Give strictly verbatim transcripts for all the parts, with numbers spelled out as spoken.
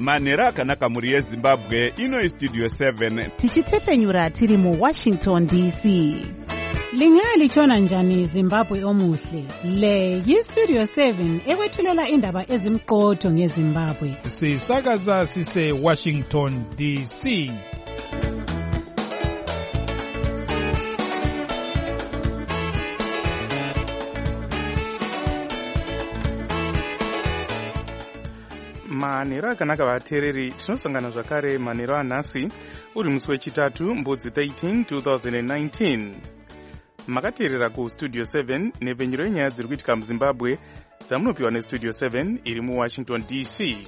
manhero akanaka mhuri yezimbabwe. Ino Studio seven tichitepfenyura tiri muWashington D C. Lingalitshona njani Zimbabwe omuhle? Le yiStudio seven ekwethulela indaba ezimqotho ngeZimbabwe. Sisakaza sise Washington D C. Manhero akanaka vateereri, tinosangana zvakare manhero anhasi uri musi wechitatu mbudzi thirteen twenty nineteen. Makateerera kuStudio seven nepfenyuro yenyaya dziri kuitika muZimbabwe dzamunopiwa neStudio seven iri muWashington D C.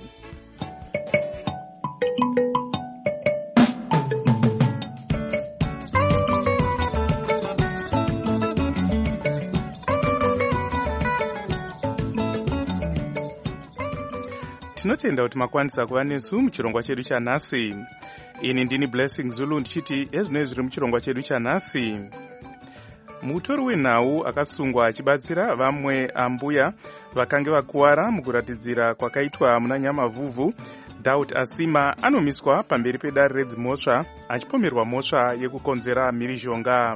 Tinotenda kuti makwanisa kuva nesu muchirongwa chedu chanhasi. Ini ndini Blessing Zulu ndichiti ezvinoi zviri muchirongwa chedu chanhasi. Mutori wenhau akasungwa achibatsira vamwe ambuya vakange vakuwara mukuratidzira kwakaitwa muna Nyamavhuvhu, Daut Asima anomiswa pamberi pedare redzimhosva achipomerwa mhosva yekukonzera mhirizhonga.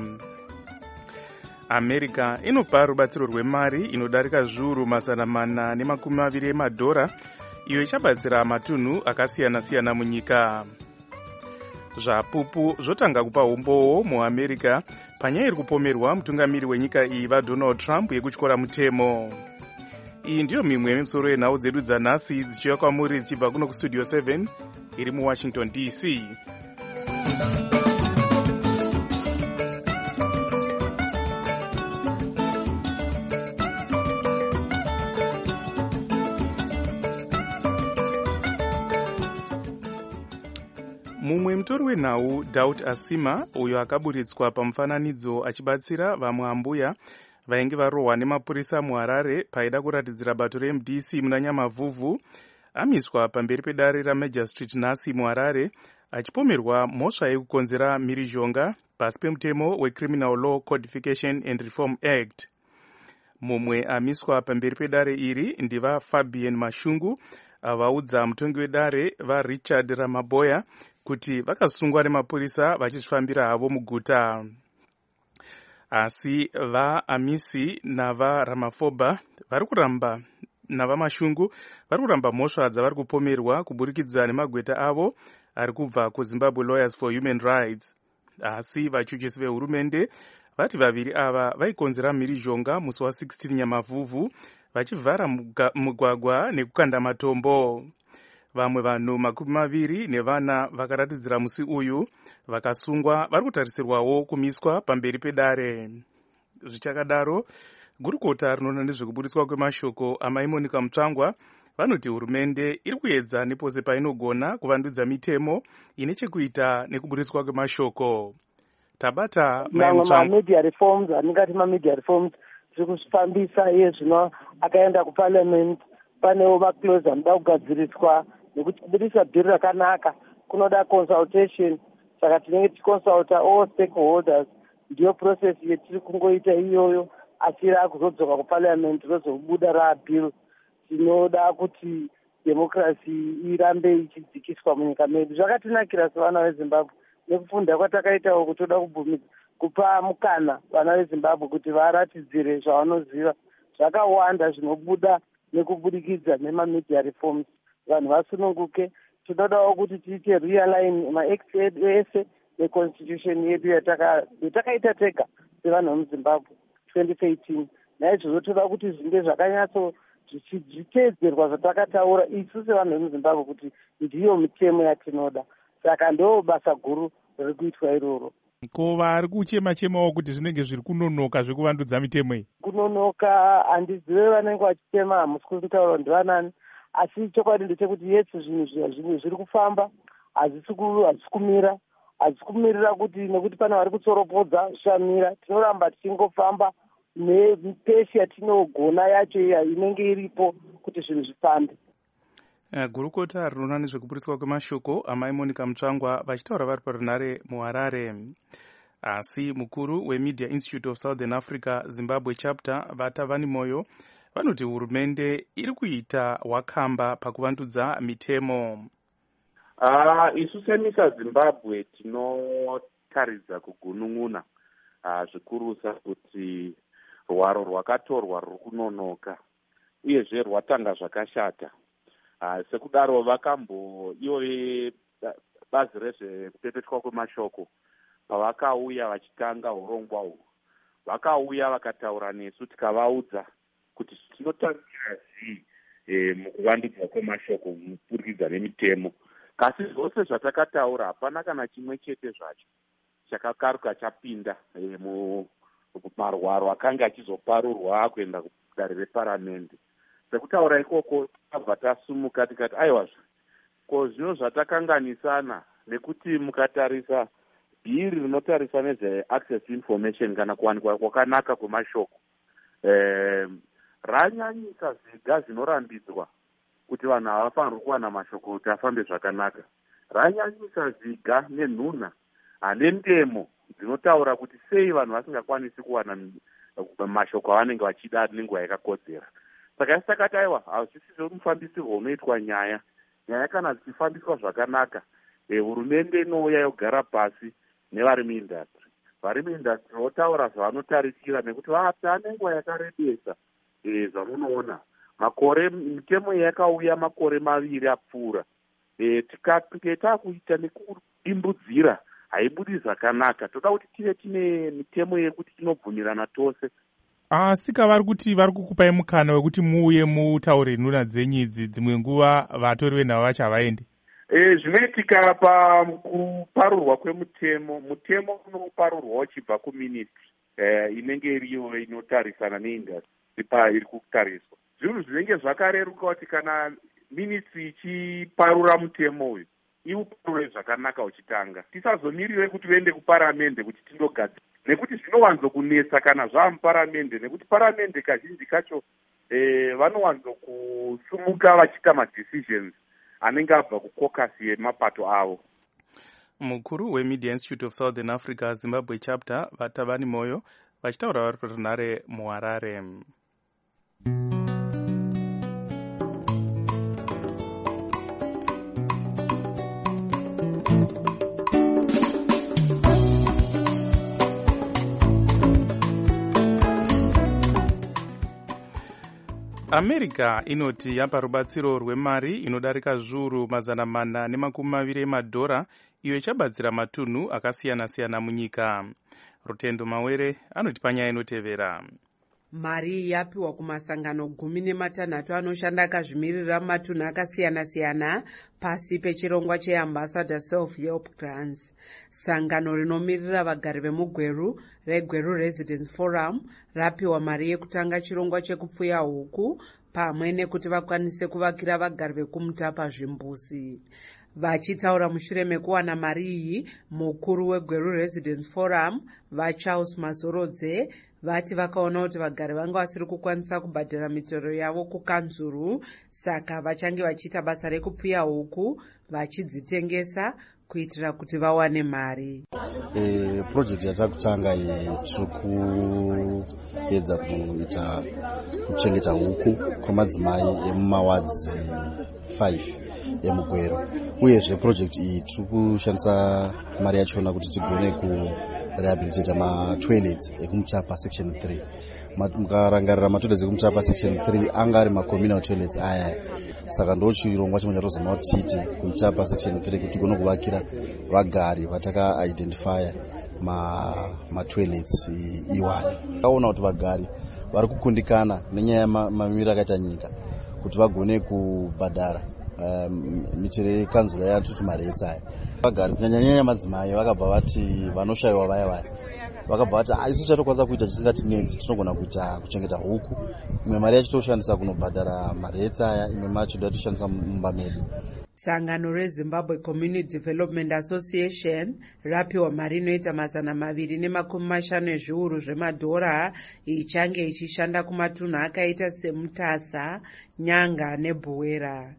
America inopa rubatsiro rwemari inodarika zviuru mazana mana nemakumi maviri emadhora iyo ichabatsira matunhu akasiyana-siyana munyika. Zvapupu zvotanga kupa umbowo muAmerica panyaya iri kupomerwa mutungamiri wenyika iyi vaDonald Trump yekutyora mutemo. Iyi ndiyo mimwe yemisoro yenhau dzedu dzanhasi dzichiuya kwamuri dzichibva kuno kuStudio seven iri muWashington D C. Mumwe mutori wenhau Daut Asima uyo akaburitswa pamufananidzo achibatsira vamwe ambuya vainge varohwa nemapurisa muHarare paida kuratidzira bato reM D C muna Nyamavhuvhu amiswa pamberi pedare raMajor Street nhasi muHarare achipomerwa mhosva yekukonzera mhirizhonga pasi pemutemo weCriminal Law Codification and Reform Act. Mumwe amiswa pamberi pedare iri ndiva Fabian Mashungu avaudza mutongi wedare vaRichard Ramaboya kuti vakasungwa nemapurisa vachifambira havo muguta. Asi vaAmisi navaRamaphosa vari kuramba navaMashungu vari kuramba mhosva dzavari kupomerwa kuburikidza nemagweta avo ari kubva kuZimbabwe Lawyers for Human Rights. Asi vachuchisi vehurumende vati vaviri ava vaikonzera mhirizhonga musi wa16 Nyamavhuvhu vachivhara mugwagwa nekukanda matombo. Vamwe vanhu makumi maviri nevana vakaratidzira musi uyu vakasungwa vari kutarisirwawo kumiswa pamberi pedare. Zvichakadaro, gurukota rinoona nezvekuburitswa kwemashoko amai Monica Mutsvangwa vanoti hurumende iri kuedza nepose painogona kuvandudza mitemo ine chekuita nekuburitswa kwemashoko. Tabata mamwe media reforms aningati mamedia reforms tiri kuzvifambisa iye zvino akaenda kuparliament panewo maclose anoda kugadziriswa nekuti kubudisa bhiri rakanaka kunoda consultation, saka tinenge tichiconsulta all stakeholders. Ndiyo process yetiri kungoita iyoyo, asi rakuzodzoka kuparliament rozobuda rabhiri. Tinoda kuti democracy irambe ichidzikiswa munyika medu. Zvakatinakira sevana veZimbabwe nekufunda kwatakaitawo kuti toda kubvumidza kupa mukana vana veZimbabwe kuti varatidzire zvavanoziva. Zvakawanda zvinobuda nekubudikidza nemamedia reforms. Vanhu vasununguke. Tinodawo kuti tiite realign maacts edu ese neconstitution yedu yatakaita tega sevanhu vemuZimbabwe twenty thirteen. Naizvozvo toda kuti zvinge zvakanyatso zvichiteedzerwa zvatakataura isu sevanhu vemuZimbabwe kuti ndiyo mitemo yatinoda. Saka ndo basa guru riri kuitwa iroro. Ko vari kuchema-chemawo kuti zvinenge zviri kunonoka zvekuvandudza mitemo iyi? Kunonoka handizive vanenge vachitema, hamusi kutaura ndivanani, asi chokwadi ndechekuti yesu zvinhu zviri kufamba, hazisi kumira, hazisi kumirira kuti nekuti pane vari kutsoropodza zvishamira. Tinoramba tichingofamba nepesi yatinogona yacho inenge iripo kuti zvinhu zvifambe. Gurukota rinoona nezvekuburitswa kwemashoko amai Monica Mutsvangwa vachitaura vari parunhare muHarare. Asi mukuru weMedia Institute of Southern Africa Zimbabwe chapter Vatavani Moyo vanoti hurumende iri kuita wakamba pakuvandudza mitemo. Uh, isu semisa Zimbabwe tinotaridza kugunun'una uh, zvikurusa kuti rwaro rwakatorwa ruri kunonoka uyezve rwatanga zvakashata. Uh, sekudaro vakambo ivo bazi rezvekupepetwa kwemashoko pavakauya vachitanga urongwa uhwu vakauya vakataura nesu tikavaudza kuti tinotarisira zvii e, mukuvandudzwa kwemashoko mupurikidza nemitemo. Kasi zvose zvatakataura hapana kana chimwe chete zvacho chakakaruka chapinda e, mumarwaro akanga achizoparurwa kuenda kudare reparamende. Sekutaura ikoko tabva tasumuka tikati aiwazve ko zvino zvatakanganisana nekuti mukatarisa bhiri rinotarisa nezve-access information kana kuwanikwa kwakanaka kwemashoko eh, ranyanyisa zviga zvinorambidzwa kuti vanhu havafanirwi kuwana mashoko kuti afambe zvakanaka. Ranyanyisa zviga nenhunha nendemo dzinotaura kuti sei vanhu vasingakwanisi kuwana mashoko avanenge vachida nenguva yakakodzera. Saka isi takati aiwa hazvisizvo mufambisirwo unoitwa nyaya nyaya kana dzichifambiswa zvakanaka hurumende e, inouya yogara pasi nevari muindastry vari muindastry votaura zvavanotarisira nekuti vata nenguva yakarebesa e, zvamunoona makore mitemo yakauya makore maviri apfuura e, tikange takuita nekudimbudzira haibudi zvakanaka. Toda kuti tive tine mitemo yekuti tinobvumirana tose. Asi kavari kuti vari kukupai mukana wekuti muuye mutaure nhuna dzenyu idzi dzimwe nguva vatori venhava vacho havaendi. E, zvinoitika pakuparurwa kwemutemo, mutemo unoparurwa uchibva kuministry e, inenge iriyo inotarisana neindastry pairi kutariswa. Zvinhu zvinenge zvakareruka kuti kana ministry ichiparura mutemo uyu iuparure zvakanaka uchitanga, tisazomirire kuti uende kuparamende kuti tindogadzira, nekuti zvinowanzo kunetsa kana zvaamuparamende, nekuti paramende kazhinji kacho eh, vanowanzo kusumuka vachiita madecisions anenge abva kukokasi yemapato avo. Mukuru weMedia Institute of Southern Africa Zimbabwe chapter Vatavani Moyo vachitaura vari paRunare muHarare. America inoti yapa rubatsiro rwemari inodarika zviuru mazana mana nemakumi maviri emadhora iyo ichabatsira matunhu akasiyana-siyana munyika. Rutendo Mawere anoti panyaya inotevera. Mari yapiwa kumasangano gumi nematanhatu anoshanda akazvimirira matunhu akasiyana-siyana pasi pechirongwa cheAmbassador Self-Help Grants. Sangano rinomirira vagari vemugweru reGweru Residence Forum rapiwa mari yekutanga chirongwa chekupfuya huku pamwe nekuti vakwanise kuvakira vagari vekumutapa zvimbuzi. Vachitaura mushure mekuwana mari iyi, mukuru weGweru Residence Forum vaCharles Mazorodze vati vakaona kuti vagari vanga vasiri kukwanisa kubhadhara mitoro yavo kukanzuru, saka vachange vachiita basa rekupfuya huku vachidzitengesa kuitira kuti vawane mari. E, project yatakutanga iyi tiri kuedza kuita kuchengeta huku kwamadzimai emumawadzi five emugweru, uyezve project iyi tiri kushandisa mari yachona kuti tigone ku rehabilitate matoilets ekumutapa section three. Mukarangarira matoilets ekumutapa section three anga ari macommunal toilets aya, saka ndo chirongwa chimwe chatozama kuti titi kumutapa section three kuti tigone kuvakira vagari vataka identifya matoilets iwayo. Takaona kuti vagari vari kukundikana nenyaya yamamiriro akaita nyika kuti vagone kubhadhara mitero yekanzura yatuti maretsa aya. Vagari kunyanyanyanya madzimai vakabva vati vanoshayiwa vaya vaya vakabva vati isu chatokwanisa kuita tisingatinenzi, tinogona kuita kuchengeta huku. Imwe mari yacho toshandisa kunobhadhara maretsa aya, imwe macho ndatoshandisa mumba medu. Sangano reZimbabwe Community Development Association rapiwa mari inoita mazana maviri nemakumi mashanu ezviuru zvemadhora ichange ichishanda kumatunhu akaita seMutasa, Nyanga neBuwera.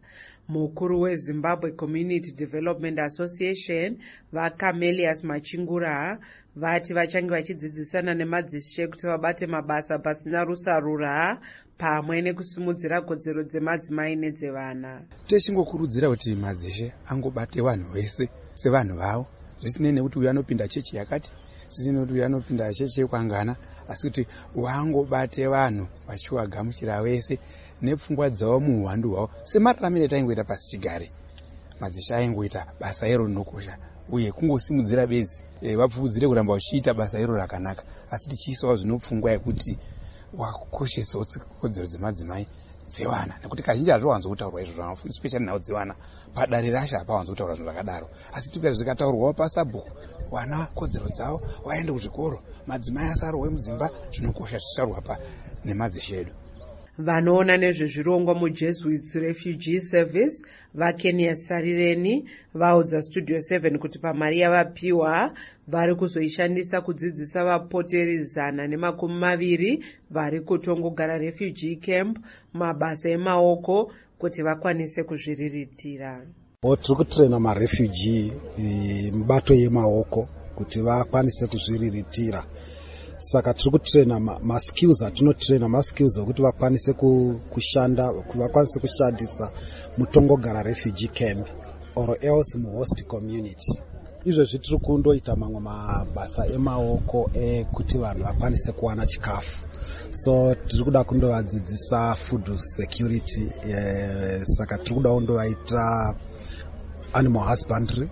Mukuru weZimbabwe Community Development Association vaCamelius Machingura vati vachange vachidzidzisana nemadzishe kuti vabate mabasa pasina rusarura pamwe nekusimudzira kodzero dzemadzimai nedzevana. Techingokurudzira kuti madzishe angobate vanhu vese sevanhu vavo, zvisinei nekuti uyu anopinda chechi yakati, zvisinei nekuti uyu anopinda chechi yekwangana, asi kuti wangobate vanhu vachiwagamuchira vese nepfungwa dzavo muuhwandu hwavo semararamiro taingoita pasi chigare. Madzishe aingoita basa iro rinokosha uye kungosimudzira bedzi e, vapfuudzire kuramba vachiita basa iro rakanaka, asi tichiisawo zvinopfungwa yekuti wakukoshesawo kodzero dzemadzimai dzevana, nekuti kazhinji hazviwanzotaurwa izvo, especially nhau dzevana padare rasha hapawanzotaurwa zvinhu zvakadaro, asi tikati zvikataurwawo pasabhuku wana kodzero dzavo waende kuzvikoro, madzimai asarohwe mudzimba, zvinokosha zvichitaurwa pa nemadzishe edu. Vanoona nezvezvirongwa muJesuits Refugee Service vaKenya Sarireni vaudza Studio seven kuti pamari yavapiwa vari kuzoishandisa kudzidzisa vapoteri zana nemakumi maviri vari kutongogara refugee camp mabasa emaoko kuti vakwanise kuzviriritira. Tiri kutraina marefugee mibato yemaoko kuti vakwanise kuzviriritira. Saka tiri kutraina maskills atinotraina maskills okuti vakwanise kushanda vakwanise kushandisa mutongogara refugee camp or else muhost community. Izvezvi tiri kundoita mamwe mabasa emaoko ekuti vanhu vakwanise kuwana chikafu. So tiri kuda kundovadzidzisa food security, eh, saka tiri kuda kundovaita animal husbandry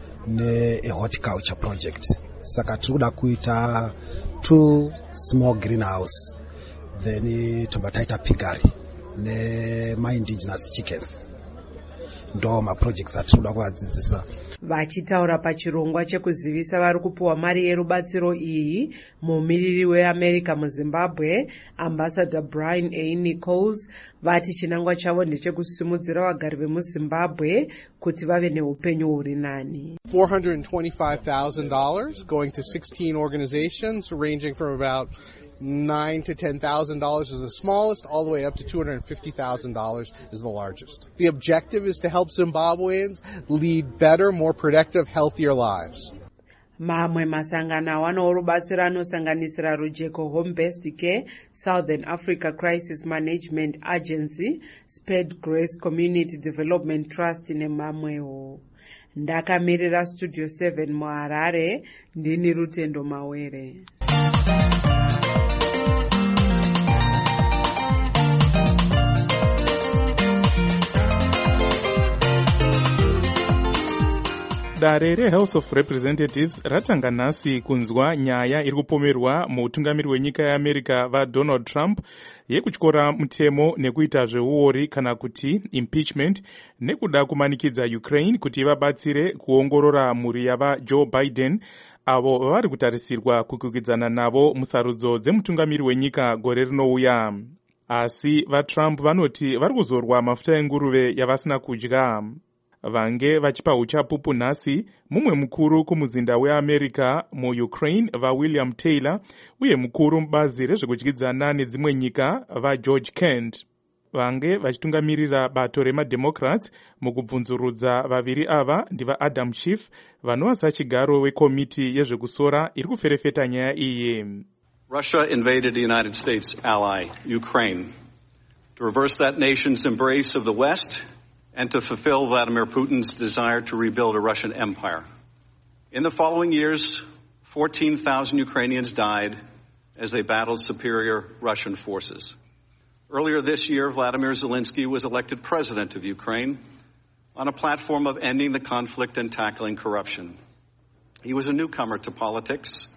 ne horticulture project. Saka tiri kuda kuita two small greenhouse, then tobataita piggery nema indigenous chickens. Ndo ma projects atiri kuda kuvadzidzisa. Vachitaura pachirongwa chekuzivisa vari kupiwa mari yerubatsiro iyi, mumiriri weAmerica muZimbabwe Ambassador Brian A. Nichols vati chinangwa chavo ndechekusimudzira vagari vemuZimbabwe kuti vave neupenyu huri nani. four hundred twenty-five thousand dollars going to sixteen organizations ranging from about nine to ten thousand dollars is the smallest, all the way up to two hundred fifty thousand dollars is the largest. The objective is to help Zimbabweans lead better, more productive, healthier lives. Mamwe masangano wano rubatsira anosanganisira Rujeko Home Based Care, Southern Africa Crisis Management Agency, Spade Grace Community Development Trust nemamwewo. Ndakamirira Studio seven muHarare, ndini Rutendo Mawere. Dare reHouse of Representatives ratanga nhasi kunzwa nyaya iri kupomerwa muutungamiri wenyika yeAmerica vaDonald Trump yekutyora mutemo nekuita zveuori kana kuti impeachment nekuda kumanikidza Ukraine kuti vabatsire kuongorora mhuri yavaJoe Biden avo vari kutarisirwa kukwikwidzana navo musarudzo dzemutungamiri wenyika gore rinouya. Asi vaTrump vanoti vari kuzorwa mafuta enguruve yavasina kudya. Vange vachipa uchapupu nhasi mumwe mukuru kumuzinda weAmerica muUkraine vaWilliam Taylor uye mukuru mubazi rezvekudyidzana nedzimwe nyika vaGeorge Kent. Vange vachitungamirira bato remademocrats mukubvunzurudza vaviri ava ndivaAdam Schiff vanova sachigaro wekomiti yezvekusora iri kuferefeta nyaya iyi. Russia invaded the United States ally, Ukraine, to reverse that nation's embrace of the West and to fulfill Vladimir Putin's desire to rebuild a Russian empire. In the following years, fourteen thousand Ukrainians died as they battled superior Russian forces. Earlier this year, Vladimir Zelensky was elected president of Ukraine on a platform of ending the conflict and tackling corruption. He was a newcomer to politics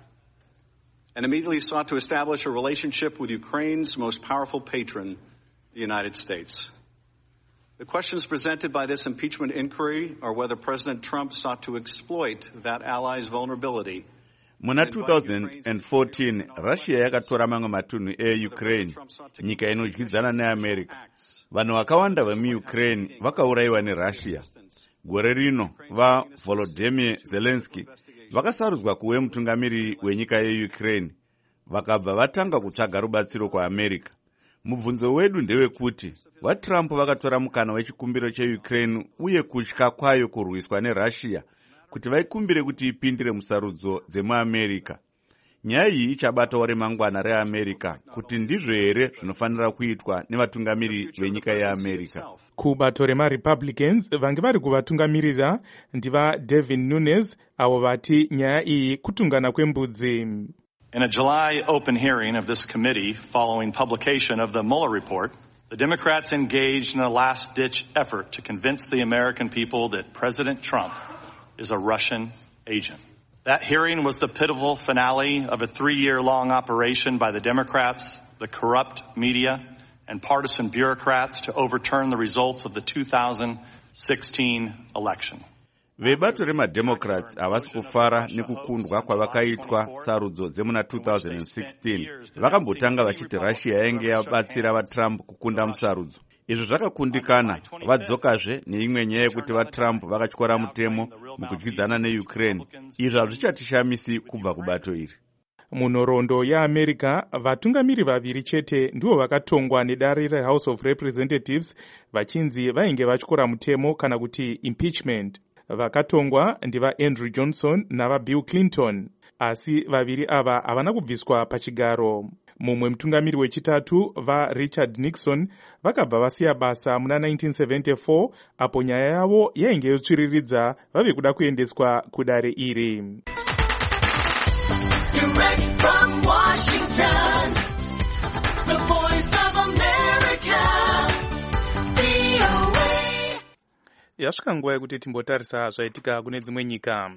and immediately sought to establish a relationship with Ukraine's most powerful patron, the United States. The questions presented by this impeachment inquiry are whether President Trump sought to exploit that ally's vulnerability. Muna two thousand fourteen, Russia yakatora mamwe matunhu eUkraine, nyika inodyidzana neAmerica. Vanhu vakawanda vemuUkraine vakaurayiwa neRussia. Gore rino, vaVolodymyr Zelensky vakasarudzwa kuve mutungamiri wenyika yeUkraine, vakabva vatanga kutsvaga rubatsiro kwaAmerica. Mubvunzo wedu ndewekuti vaTrump vakatora mukana wechikumbiro cheukraine uye kutya kwayo kurwiswa neRussia kuti vaikumbire kuti ipindire musarudzo dzemuAmerica. Nyaya iyi ichabatawo remangwana reAmerica kuti ndizvo here zvinofanira kuitwa nevatungamiri venyika yeAmerica. Kubato remaRepublicans vange vari kuvatungamirira ndiva Devin Nunes avo vati nyaya iyi kutungana kwembudzi. In a July open hearing of this committee following publication of the Mueller report, the Democrats engaged in a last-ditch effort to convince the American people that President Trump is a Russian agent. That hearing was the pivotal finale of a three-year-long operation by the Democrats, the corrupt media, and partisan bureaucrats to overturn the results of the two thousand sixteen election. Vebato remademocrats havasi kufara nekukundwa kwavakaitwa sarudzo dzemuna two thousand sixteen. Vakambotanga vachiti Russia yainge yabatsira vaTrump kukunda musarudzo. Izvo zvakakundikana, vadzokazve neimwe nyaya yekuti vaTrump vakatyora mutemo mukudyidzana neUkraine. Izvo hazvichatishamisi kubva kubato iri. Munhoroondo yeAmerica, vatungamiri vaviri chete ndivo vakatongwa nedare reHouse of Representatives vachinzi vainge vatyora mutemo kana kuti impeachment. Vakatongwa ndiva Andrew Johnson nava Bill Clinton, asi vaviri ava havana kubviswa pachigaro. Mumwe mutungamiri wechitatu vaRichard Nixon vakabva vasiya basa muna nineteen seventy-four apo nyaya yavo yainge yotsviriridza vave kuda kuendeswa kudare iri. Direct from Washington, the voice of America, V O A. Yasvika nguva yekuti timbotarisa zvaitika kune dzimwe nyika.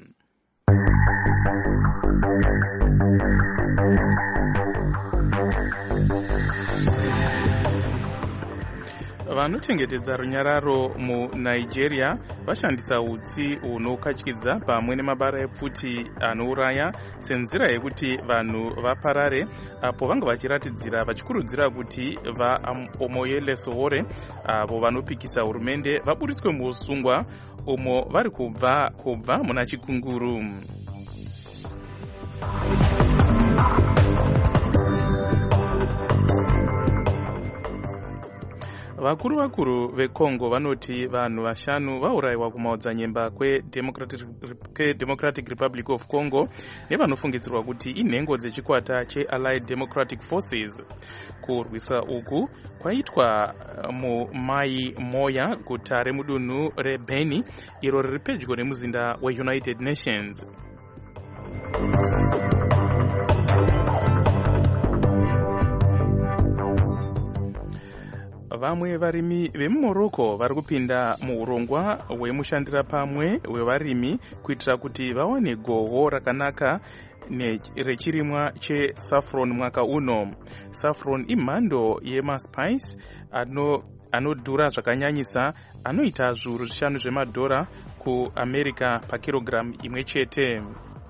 Vanochengetedza runyararo muNigeria vashandisa utsi hunokatyidza pamwe nemabara epfuti anouraya senzira yekuti vanhu vaparare apo vanga vachiratidzira vachikurudzira kuti vaomoyelesowore avo vanopikisa hurumende vaburitswe muusungwa umo vari kubva kubva muna chikunguru. Vakuru vakuru veCongo vanoti vanhu vashanu vaurayiwa kumaodzanyemba kweDemocratic Republic of Congo nevanofungidzirwa kuti inhengo dzechikwata cheAllied Democratic Forces. Kurwisa uku kwaitwa muMai Moya, guta remudunhu reBeni iro riri pedyo nemuzinda weUnited Nations. Vamwe varimi vemuMorocco vari kupinda muurongwa hwemushandira pamwe hwevarimi kuitira kuti vawane gohwo rakanaka rechirimwa chesaffron mwaka uno. Saffron imhando yemaspice anodhura zvakanyanyisa, anoita zviuru zvishanu zvemadhora kuAmerica pakirogiramu imwe chete.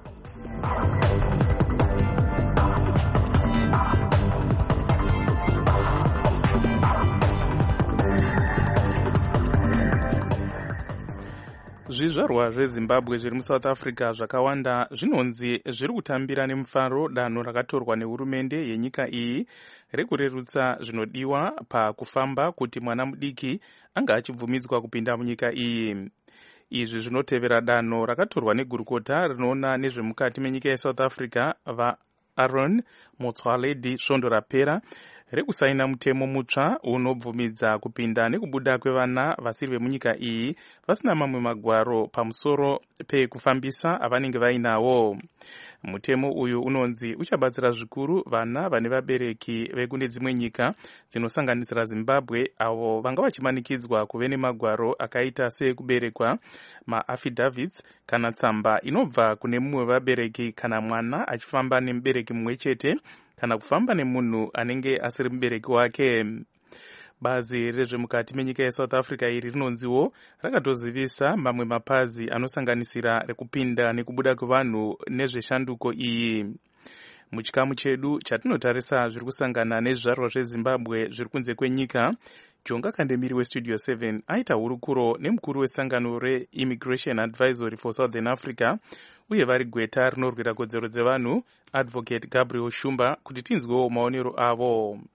Zvizvarwa zveZimbabwe zviri muSouth Africa zvakawanda zvinonzi zviri kutambira nemufaro danho rakatorwa nehurumende yenyika iyi rekurerutsa zvinodiwa pakufamba kuti mwana mudiki anga achibvumidzwa kupinda munyika iyi. Izvi zvinotevera danho rakatorwa negurukota rinoona nezvemukati menyika yeSouth Africa vaAaron Motsoaledi svondo rapera rekusaina mutemo mutsva unobvumidza kupinda nekubuda kwevana vasiri vemunyika iyi vasina mamwe magwaro pamusoro pekufambisa avanenge vainawo. Mutemo uyu unonzi uchabatsira zvikuru vana vane vabereki vekune dzimwe nyika dzinosanganisira Zimbabwe avo vanga vachimanikidzwa kuve nemagwaro akaita sekuberekwa, maaffidavits kana tsamba inobva kune mumwe vabereki kana mwana achifamba nemubereki mumwe chete kana kufamba nemunhu anenge asiri mubereki wake. Bazi rezvemukati menyika yeSouth Africa iri rinonziwo rakatozivisa mamwe mapazi anosanganisira rekupinda nekubuda kwevanhu nezveshanduko iyi. Muchikamu chedu chatinotarisa zviri kusangana nezvizvarwa zveZimbabwe zviri kunze kwenyika, Jonga Kandemiri weStudio seven aita hurukuro nemukuru wesangano reImmigration Advisory for Southern Africa uye vari gweta rinorwira kodzero dzevanhu Advocate Gabriel Shumba kuti tinzwewo maonero avo.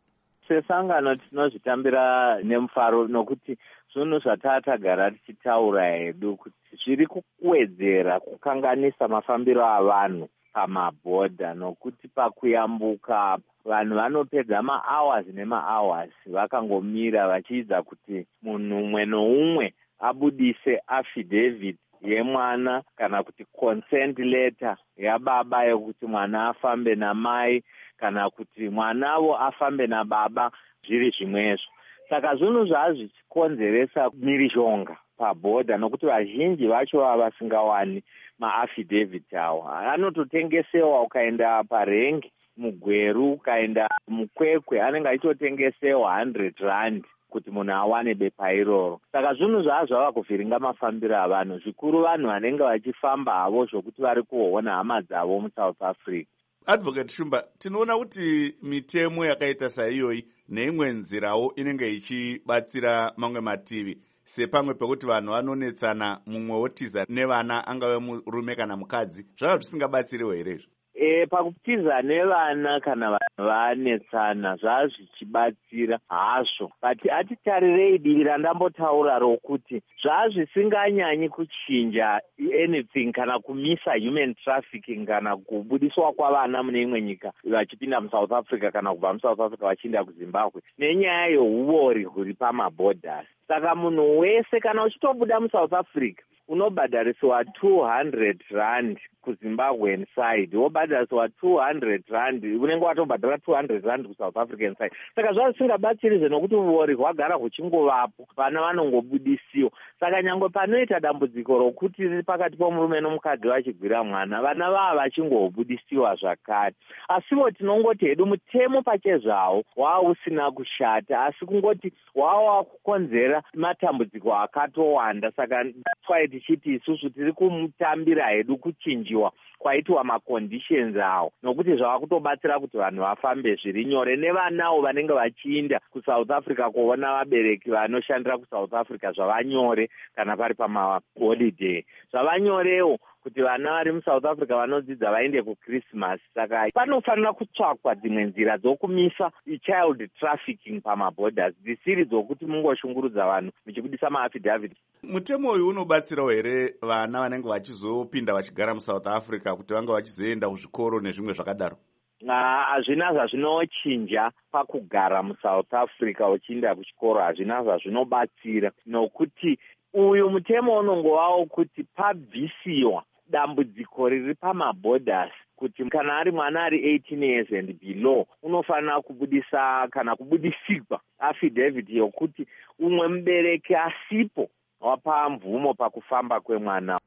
sesangano tinozvitambira nemufaro nokuti zvinhu zvatatagara tichitaura hedu kuti zviri kuwedzera kukanganisa mafambiro avanhu pamabhodha, nokuti pakuyambuka vanhu vanopedza mahours nemahours vakangomira vachiidza kuti munhu umwe noumwe abudise affidavit yemwana kana kuti consent letter yababa yekuti mwana afambe namai kana kuti mwanavo afambe nababa, zviri zvimwezvo. Saka zvinhu zvazvichikonzeresa mirizhonga pabhodha, nokuti vazhinji vacho vasingawani maaffidavit awo. Anototengesewa, ukaenda parengi mugweru, ukaenda mukwekwe, anenge achitotengesewa one hundred rand kuti munhu awane bepa iroro. Saka zvinhu zvava zvava kuvhiringa mafambiro avanhu, zvikuru vanhu vanenge vachifamba havo zvokuti vari kuona hama dzavo muSouth Africa. Advocate Shumba, tinoona kuti mitemo yakaita saiyoyi neimwe nzirawo inenge ichibatsira mamwe mativi, sepamwe pekuti vanhu vanonetsana, mumwe wotiza nevana angave murume kana mukadzi, zvava zvisingabatsiriwo here? E, pakutiza nevana kana vanhu vanetsana zvava zvichibatsira hazvo, but atitarirei divi randambotaura rokuti zvava zvisinganyanyi kuchinja anything kana kumisa human trafficking kana kubudiswa kwavana mune imwe nyika vachipinda muSouth Africa kana kubva muSouth Africa vachienda kuZimbabwe nenyaya yehuori huri pamabhodhasi. Saka munhu wese kana uchitobuda muSouth Africa unobhadharisiwa two hundred rand kuZimbabwean side, wobhadharisiwa two hundred rand, unenge watobhadhara two hundred rand kuSouth African side. Saka zvava zvisingabatsirizve nokuti uori hwagara huchingovapo, vana vanongobudisiwa. Saka nyangwe panoita dambudziko rokuti riri pakati pomurume nomukadzi vachigwira mwana, vana vava vachingobudisiwa zvakare. Asiwo tinongoti hedu mutemo pachezvawo wava usina kushata, asi kungoti wava wakukonzera matambudziko akatowanda. Saka twai tichiti isusu tiri kumutambira hedu kuchinjiwa kwaitwa maconditions awo, nokuti zvava kutobatsira kuti vanhu vafambe zviri nyore, nevanawo vanenge vachiinda kuSouth Africa kuona vabereki vanoshandira kuSouth Africa zvava nyore kana pari pamaholiday. Zvava nyorewo kuti vana vari muSouth Africa vanodzidza vaende kuChristmas. Saka panofanira kutsvakwa dzimwe nzira dzokumisa child trafficking pamabhodhas, dzisiri dzokuti mungoshungurudza vanhu muchibudisa maaffidavit. Mutemo uyu unobatsirawo here vana vanenge vachizopinda vachigara muSouth Africa kuti vange vachizoenda kuzvikoro nezvimwe zvakadaro? Hazvina zvazvinochinja pakugara muSouth Africa uchienda kuchikoro, hazvina zvazvinobatsira, nokuti uyu mutemo unongovawo kuti pabvisiwa dambudziko riri pamabhodhas kuti kana ari mwana ari eighteen years and below unofanira kubudisa kana kubudisigwa affidavit yokuti umwe mubereki asipo wapa mvumo pakufamba kwemwana.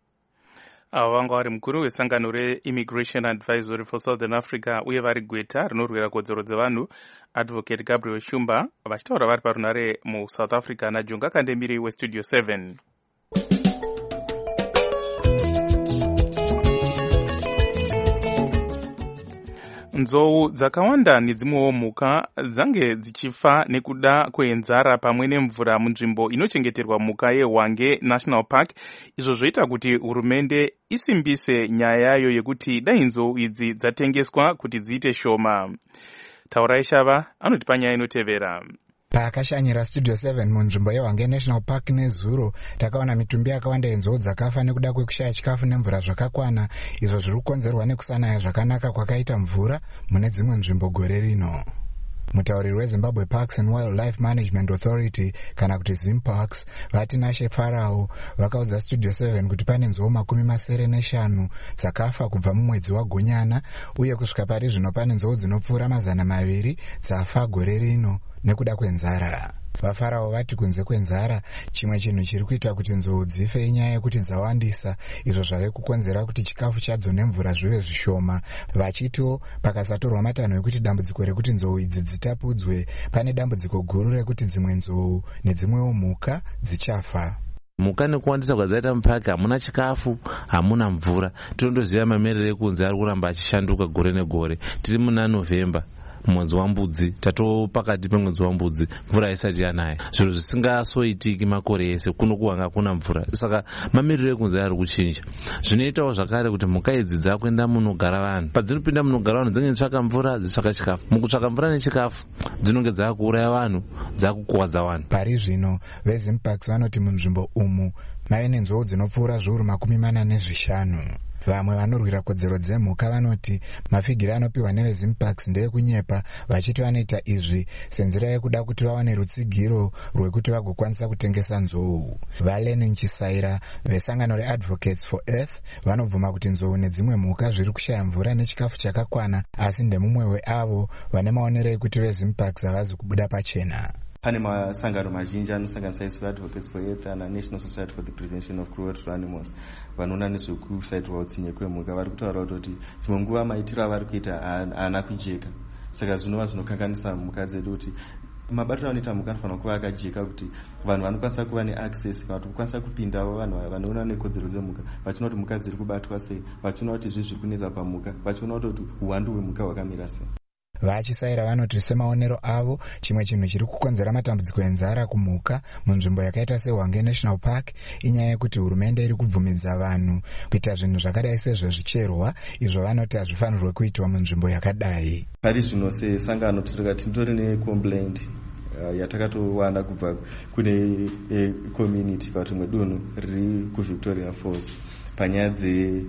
Avo vanga vari mukuru wesangano reImmigration Advisory for Southern Africa uye vari gweta rinorwira kodzero dzevanhu, Advocate Gabriel Shumba, vachitaura vari parunare muSouth Africa naJonga Kandemiri weStudio seven. Nzou dzakawanda nedzimwewo mhuka dzange dzichifa nekuda kwenzara pamwe nemvura munzvimbo inochengeterwa mhuka yeHwange National Park, izvo zvoita kuti hurumende isimbise nyaya yayo yekuti dai nzou idzi dzatengeswa kuti dziite shoma. Taurai Shava anotipa nyaya inotevera. Paakashanyira Studio seven munzvimbo yeHwange National Park nezuro, takaona mitumbi yakawanda yenzou dzakafa nekuda kwekushaya chikafu nemvura zvakakwana, izvo zviri kukonzerwa nekusanaya zvakanaka kwakaita mvura mune dzimwe nzvimbo gore rino. Mutauriri weZimbabwe Parks and Wildlife Management Authority kana kuti ZimParks vati Nashe Farao vakaudza Studio seven kuti pane nzou makumi masere neshanu dzakafa kubva mumwedzi waGonyana, uye kusvika pari zvino pane nzou dzinopfuura mazana maviri dzafa gore rino nekuda kwenzara. VaFarao vati kunze kwenzara, chimwe chinhu chiri kuita kuti nzou dzife inyaya yekuti dzawandisa, izvo zvave kukonzera kuti chikafu chadzo nemvura zvive zvishoma. Vachitiwo pakasatorwa matanho ekuti dambudziko rekuti nzou idzi dzitapudzwe, pane dambudziko guru rekuti dzimwe nzou nedzimwewo mhuka dzichafa. Mhuka nekuwandisa kwadzaita mupaki hamuna chikafu, hamuna mvura. Tinondoziva mamerere ekunze ari kuramba achishanduka gore negore. Tiri muna November. mwedzi wambudzi, tato pakati pemwedzi wambudzi mvura isati yanaya, zviro zvisingasoitiki makore ese, kuno kuwanga kuna mvura. Saka mamiriro ekunze ari kuchinja, zvinoitawo zvakare kuti mhuka idzi dzakuenda munogara vanhu. Padzinopinda munogara vanhu dzinenge dzitsvaka mvura, dzitsvaka chikafu. Mukutsvaka mvura nechikafu dzinonge dzakuuraya vanhu, dzakukuwadza vanhu. Pari zvino veZimparks vanoti munzvimbo umu mave nenzou dzinopfuura zviuru makumi mana nezvishanu. Vamwe vanorwira kodzero dzemhuka vanoti mafigiro anopiwa neveZimparks ndeekunyepa, vachiti vanoita izvi senzira yekuda kuti vawane rutsigiro rwekuti vagokwanisa kutengesa nzou. Valenin Chisaira vesangano reAdvocates for Earth vanobvuma kuti nzou nedzimwe mhuka zviri kushaya mvura nechikafu chakakwana, asi ndemumwe weavo vane maonero ekuti veZimparks havazi kubuda pachena. Pane masangano mazhinji anosanganisa isu Advocates for Earth na National Society for the Prevention of Cruelty to Animals vanoona nezvekusaitwa utsinye kwemhuka vari kutaura kuti dzimwe nguva maitiro avari kuita haana kujeka, saka zvinova zvinokanganisa mhuka dzedu kuti mabatiro anoita mhuka anofanira kuva akajeka kuti vanhu vanokwanisa kuva neaccess kana kuti kukwanisa kupindawo vanhu vanoona nekodzero dzemhuka vachiona kuti mhuka dziri kubatwa sei, vachiona kuti zvizvi zviri kunetsa pamhuka, vachiona kuti uwandu hwemhuka hwakamira sei. Vachisaira vanoti semaonero avo chimwe chinhu chiri kukonzera matambudziko enzara kumhuka munzvimbo yakaita seHwange National Park inyaya yekuti hurumende iri kubvumidza vanhu kuita zvinhu zvakadai sezvezvicherwa, izvo vanoti hazvifanirwe kuitwa munzvimbo yakadai. Pari zvino sesangano tindori necomplaint uh, yatakatowana kubva kune e, community parimwe dunhu riri kuVictoria Falls panyaya dze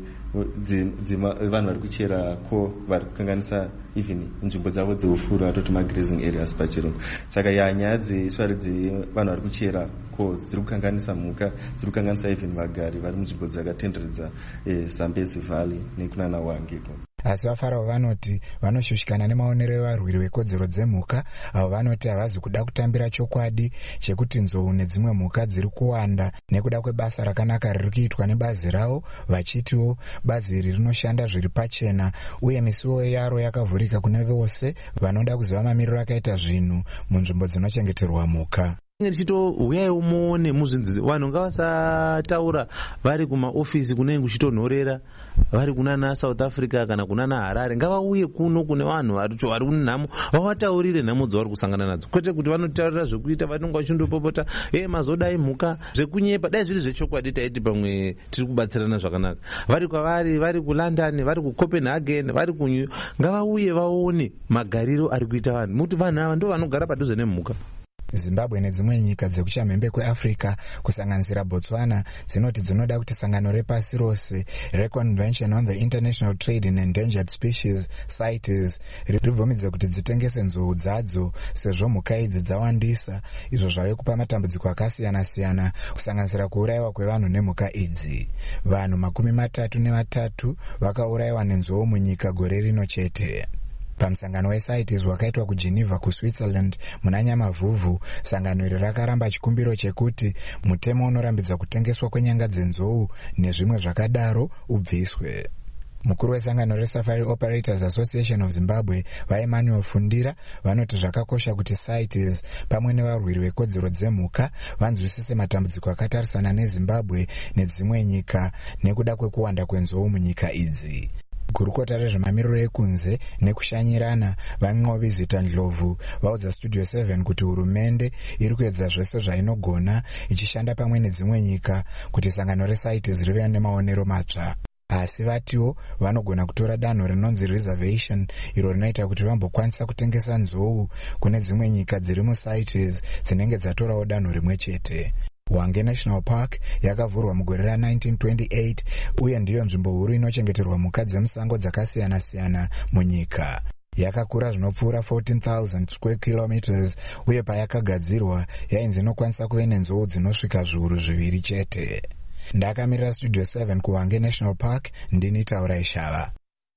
vanhu vari kuchera ko vari kukanganisa even nzvimbo dzavo dzeufuru atoti magrazing areas pachirungu. Saka ya nyaya dzeswari dzevanhu vari kuchera ko dziri kukanganisa mhuka, dziri kukanganisa even vagari vari munzvimbo dzakatenderedza eh, Zambezi Valley nekunana Hwangeko. Asi vaFarao vanoti vanoshushikana nemaonero evarwiri vekodzero dzemhuka, avo vanoti havazi kuda kutambira chokwadi chekuti nzou nedzimwe mhuka dziri kuwanda nekuda kwebasa rakanaka riri kuitwa nebazi ravo, vachitiwo bazi iri rinoshanda zviri pachena uye misuwo yaro yakavhurika kune vose vanoda kuziva mamiriro akaita zvinhu munzvimbo dzinochengeterwa mhuka. Chito uyaiwo muone muzvinzi vanhu ngavasataura vari kumaofisi kunenge kuchitonhorera, vari kunana South Africa kana kunana Harare, ngavauye kuno kune vanhu vari kunhamo vavataurire nhamo dzavari kusangana nadzo, kwete kuti vanotaurira zvekuita vanonga vachindopopota e mazodai mhuka zvekunyepa. Dai zviri zvechokwadi taiti pamwe tiri kubatsirana zvakanaka. Vari kwavari, vari kuLondon, vari kuCopenhagen, vari kunyu, ngavauye vaone magariro ari kuita vanhu, muti vanhu ava ndo vanogara padhuze nemhuka. Zimbabwe nedzimwe nyika dzekuchamhembe kweAfrica kusanganisira Botswana dzinoti dzinoda kuti sangano repasi rose reConvention on the International Trade in Endangered Species CITES ribvumidze kuti dzitengese nzou dzadzo sezvo mhuka idzi dzawandisa, izvo zvave kupa matambudziko akasiyana-siyana kusanganisira kuurayiwa kwevanhu nemhuka idzi. Vanhu makumi matatu nevatatu vakaurayiwa nenzou munyika gore rino chete. Pamusangano weCITES wakaitwa kuGeneva kuSwitzerland muna Nyamavhuvhu, sangano iri rakaramba chikumbiro chekuti mutemo unorambidza kutengeswa kwenyanga dzenzou nezvimwe zvakadaro ubviswe. Mukuru wesangano reSafari Operators Association of Zimbabwe vaEmmanuel Fundira vanoti zvakakosha kuti CITES pamwe nevarwiri vekodzero dzemhuka vanzwisise matambudziko akatarisana neZimbabwe nedzimwe nyika nekuda kwekuwanda kwenzou munyika idzi. Gurukota rezvemamiriro ekunze nekushanyirana vaNqobi Zita Ndlovu vaudza Studio seven kuti hurumende iri kuedza zvese zvainogona ichishanda pamwe nedzimwe nyika kuti sangano reCITES rive nemaonero matsva. Asi vatiwo vanogona kutora danho rinonzi reservation iro rinoita kuti vambokwanisa kutengesa nzou kune dzimwe nyika dziri muCITES dzinenge dzatorawo danho rimwe chete. Hwange National Park yakavhurwa mugore ra nineteen twenty-eight uye ndiyo nzvimbo huru inochengeterwa mhuka dzemusango dzakasiyana-siyana munyika. Yakakura zvinopfuura fourteen thousand square kilometers uye payakagadzirwa yainzi inokwanisa kuve nenzou dzinosvika zviuru zviviri chete. Ndakamirira Studio seven kuHwange National Park, ndini Taurai Shava.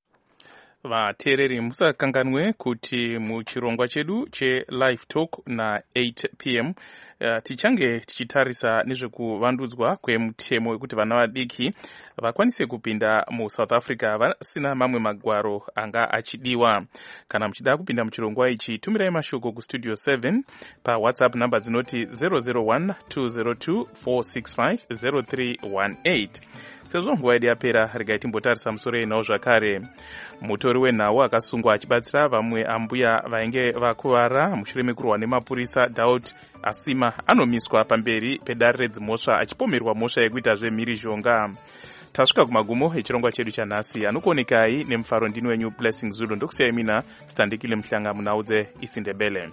Vateereri musakanganwe kuti muchirongwa chedu cheLive Talk na eight p m uh, tichange tichitarisa nezvekuvandudzwa kwemutemo wekuti vana vadiki vakwanise kupinda muSouth Africa vasina mamwe magwaro anga achidiwa. Kana muchida kupinda muchirongwa ichi, tumirai mashoko kuStudio seven pa WhatsApp namba dzinoti zero zero one two zero two four six five zero three one eight. Sezvo nguva yedu yapera, regai timbotarisa musoro inawo zvakare. Mutori mutori wenhau akasungwa achibatsira vamwe ambuya vainge vakuvara mushure mekurwa nemapurisa Daud Asima anomiswa pamberi pedare redzimhosva achipomerwa mhosva yekuita zvemhirizhonga. Tasvika kumagumo echirongwa chedu chanhasi. Anokuonekai nemufaro ndini wenyu Blessing Zulu. Ndokusiyai mina Standikile Mhlanga munhau dzeIsindebele.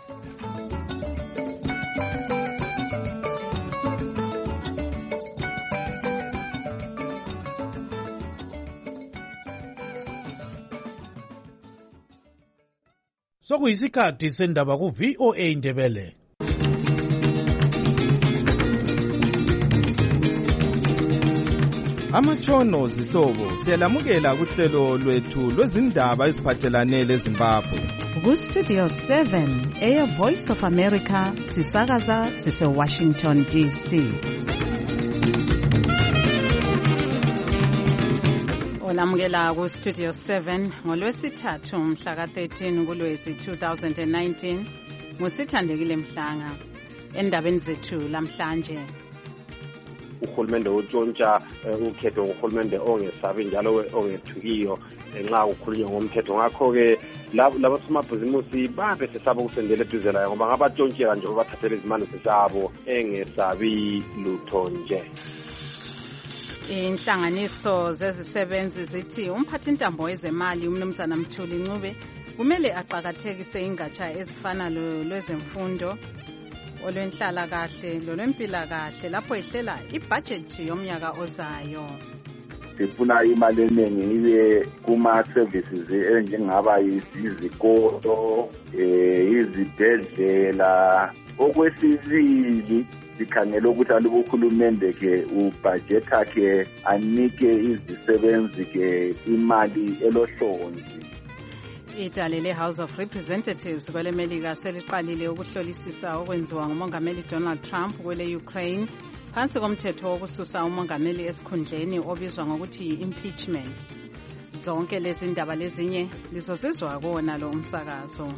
Sokuyisikhathi sendaba ku V O A Ndebele. Amatshono zihlobo siyalamukela kuhlelo lwethu lwezindaba eziphathelane leZimbabwe. Ku Studio seven eya Voice of America sisakaza sise Washington D C. Olamukela ku Studio seven ngolwesithathu mhla ka thirteen kuLwezi two thousand nineteen. Ngusithandekile Mhlanga. Endabeni zethu lamhlanje. Uhulumende utshontsha ukhetho ngohulumende ongesabi njalo ongethukiyo nxa ukhulunywa ngomthetho. Ngakho ke labo somabhizimusi babe sesaba ukusendela eduze layo ngoba ngabatshontsheka nje bathathele izimali zabo engesabi lutho nje. Inhlanganiso zezisebenzi zithi umphathintambo wezemali uMnumzana Mthuli Ncube kumele aqhakathekise ingatsha ezifana lwezemfundo, olwenhlala kahle lolwempila kahle lapho ihlela ibudget yomnyaka ozayo. Sifuna imali eningi ibe kuma services enjengaba izikolo, eh izibhedlela. Okwesibili sikhangela ukuthi alubo uhulumende ke ubudget yakhe anike izisebenzi ke imali elohlonzi. Idale le-House of Representatives kwele Melika seliqalile ukuhlolisisa okwenziwa ngumongameli Donald Trump kwele Ukraine phansi komthetho wokususa umongameli esikhundleni obizwa ngokuthi yi-impeachment. Zonke lezi ndaba lezinye lizozizwa kuwona lo umsakazo.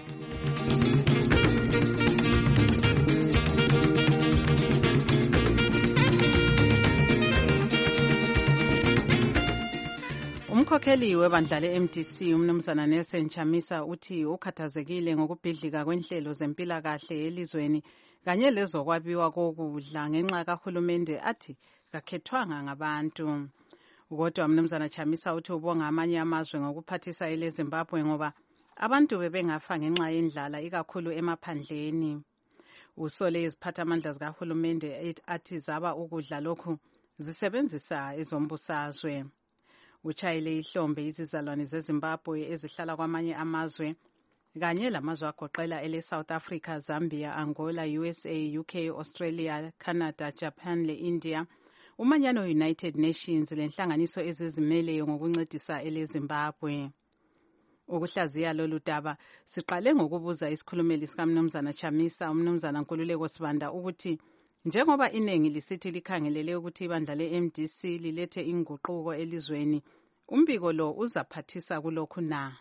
Umkhokheli webandla le-M D C uMnumzana Nelson Chamisa uthi ukhathazekile ngokubhidlika kwenhlelo zempilakahle elizweni kanye lezokwabiwa kokudla ngenxa kahulumende athi kakhethwanga ngabantu. Kodwa uMnumzana Chamisa uthi ubonga amanye amazwe ngokuphathisa eleZimbabwe ngoba abantu bebengafa ngenxa yendlala ikakhulu emaphandleni. Usole iziphathamandla zikahulumende athi zaba ukudla lokhu zisebenzisa ezombusazwe. Uchayile ihlombe izizalwane zeZimbabwe ezihlala kwamanye amazwe kanye lamazwe agoqela ele South Africa, Zambia, Angola, U S A, U K, Australia, Canada, Japan le India. Umanyano United Nations lenhlanganiso ezizimeleyo ngokuncedisa ele Zimbabwe. Ukuhlaziya lolu daba siqale ngokubuza isikhulumeli sikaMnumzana Chamisa uMnumzana Nkululeko Sibanda ukuthi njengoba iningi lisithi likhangelele ukuthi ibandla le-M D C lilethe inguquko elizweni, umbiko lo uzaphathisa kulokhu na?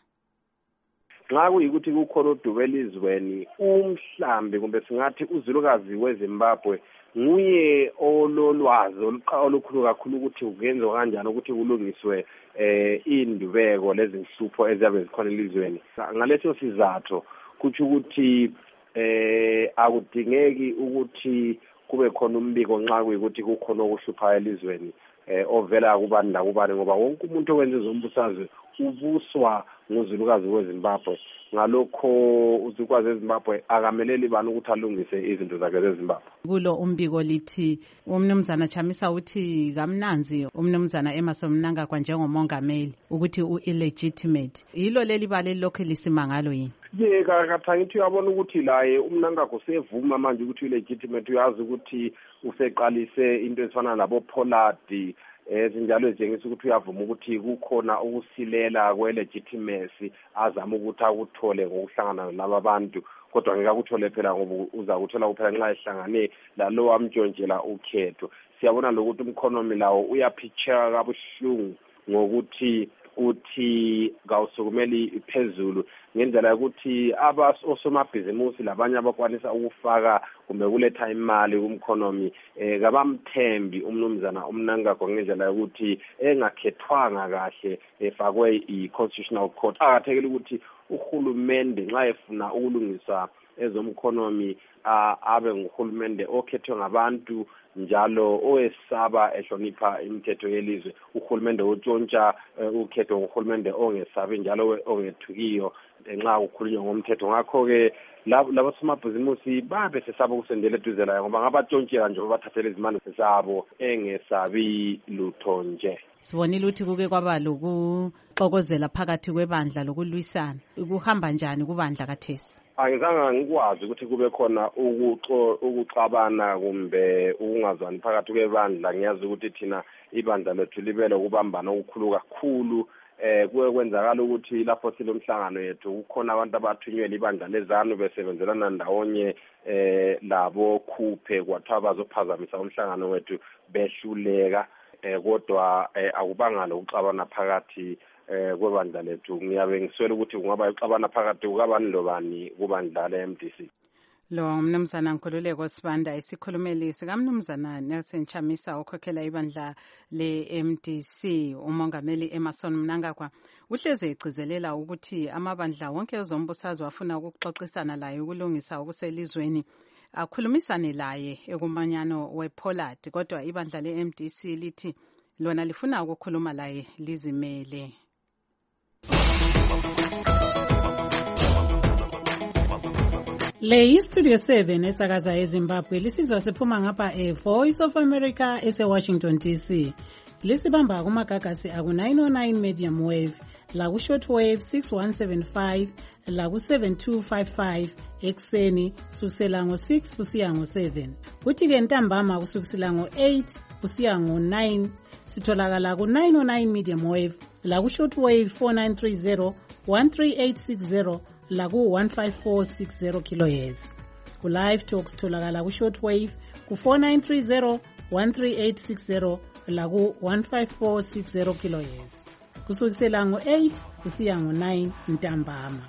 Nxa kuyikuthi kukhona udubo elizweni, umhlambi kumbe singathi uzulukazi weZimbabwe nguye ololwazi olukhulu kakhulu ukuthi kuyenziwa kanjani ukuthi kulungiswe eh indubeko lezinhlupho eziyabe zikhona elizweni. Ngaleso sizathu kuthi ukuthi eh akudingeki ukuthi kube khona umbiko nxa kuyikuthi kukhona okuhlupha elizweni eh ovela kubani la kubani ngoba wonke umuntu owenza izombusazwe ubuswa nguzulukazi weZimbabwe. Ngalokho uzukwazi eZimbabwe akameleli bani ukuthi alungise izinto zakhe zeZimbabwe. Kulo umbiko lithi uMnumzana Chamisa uthi kamnanzi uMnumzana Emmerson Mnangagwa njengomongameli ukuthi u-illegitimate. Yilo leli bali lokho lisimangalo yini? Ye kathangithi uyabona ukuthi laye uMnangagwa sevuma manje ukuthi illegitimate, uyazi ukuthi useqalise into ezifana nabo Pollard ezinjalo ezingisa ukuthi uyavuma ukuthi kukhona ukusilela kwe-legitimacy azama ukuthi akuthole ngokuhlangana nalabo bantu, kodwa ngeke akuthole phela ngoba uza kuthola kuphela nxa ehlangane lalo wamtshontshelwa ukhetho. Siyabona lokuthi umkhonomi lawo uyaphitsheka kabuhlungu ngokuthi uthi kawusukumeli phezulu ngendlela yokuthi abasomabhizimusi labanye abakwanisa ukufaka kumbe kuletha imali kumkhonomi eh kabamthembi umnumzana uMnangagwa ngendlela yokuthi engakhethwanga kahle efakwe i-Constitutional Court. Akathekile ukuthi uhulumende nxa efuna ukulungisa ezomkhonomi abe nguhulumende okhethwe ngabantu njalo owesaba ehlonipha imithetho yelizwe, uhulumende otshontsha ukhethwe nguhulumende ongesabi njalo ongethukiyo nxa kukhulunywa ngomthetho. Ngakho-ke labo somabhizimusi babe sesaba ukusendela eduze layo ngoba ngabatshontsheka nje bathathele izimali zabo engesabi lutho nje. Sibonile ukuthi kuke kwaba lokuxokozela phakathi kwebandla lokulwisana. Kuhamba njani kubandla kathesi? Angizange ngikwazi ukuthi kube khona ukuxabana kumbe ukungazwani phakathi kwebandla. Ngiyazi ukuthi thina ibandla lethu libele ukubambana okukhulu kakhulu. Eh kuye kwenzakala ukuthi lapho silomhlangano yethu kukhona abantu abathunyelwa ibandla lezanu besebenzelana ndawonye eh labo khuphe kwathiwa bazophazamisa umhlangano wethu behluleka. Eh kodwa akubanga lokuxabana phakathi eh kwebandla lethu. Ngiyabe ngiswele ukuthi kungaba ixabana phakathi kukabani lobani kubandla le-M D C. Lo mnumzana Nkululeko Sibanda isikhulumeli sikamnumzana Nelson Chamisa okhokhela ibandla le-M D C. Umongameli Emmerson Mnangagwa uhleze egcizelela ukuthi amabandla wonke ezombusazwe afuna ukuxoxisana laye ukulungisa okuselizweni akhulumisane laye ekumanyano wePollard, kodwa ibandla le-M D C lithi lona lifuna ukukhuluma laye lizimele. Le iStudio seven esakaza eZimbabwe lisizwa siphuma ngapha eVoice of America ese-Washington D C. Lisibamba kumagagasi aku nine oh nine medium wave, la ku-short wave six one seven five, la ku-seven two five five ekseni kusukisela ngo-six kusiya ngo-seven. Kuthi-ke ntambama kusukisela ngo-eight kusiya ngo-nine sitholakala ku-nine oh nine medium wave, la ku-short wave four nine three zero, one three eight six zero, la ku one five four six zero kilohertz. Ku live talks tholakala ku short wave ku four nine three zero, one three eight six zero, la ku one five four six zero kilohertz. Kusukisela ngo-eight kusiya ngo-nine ntambama.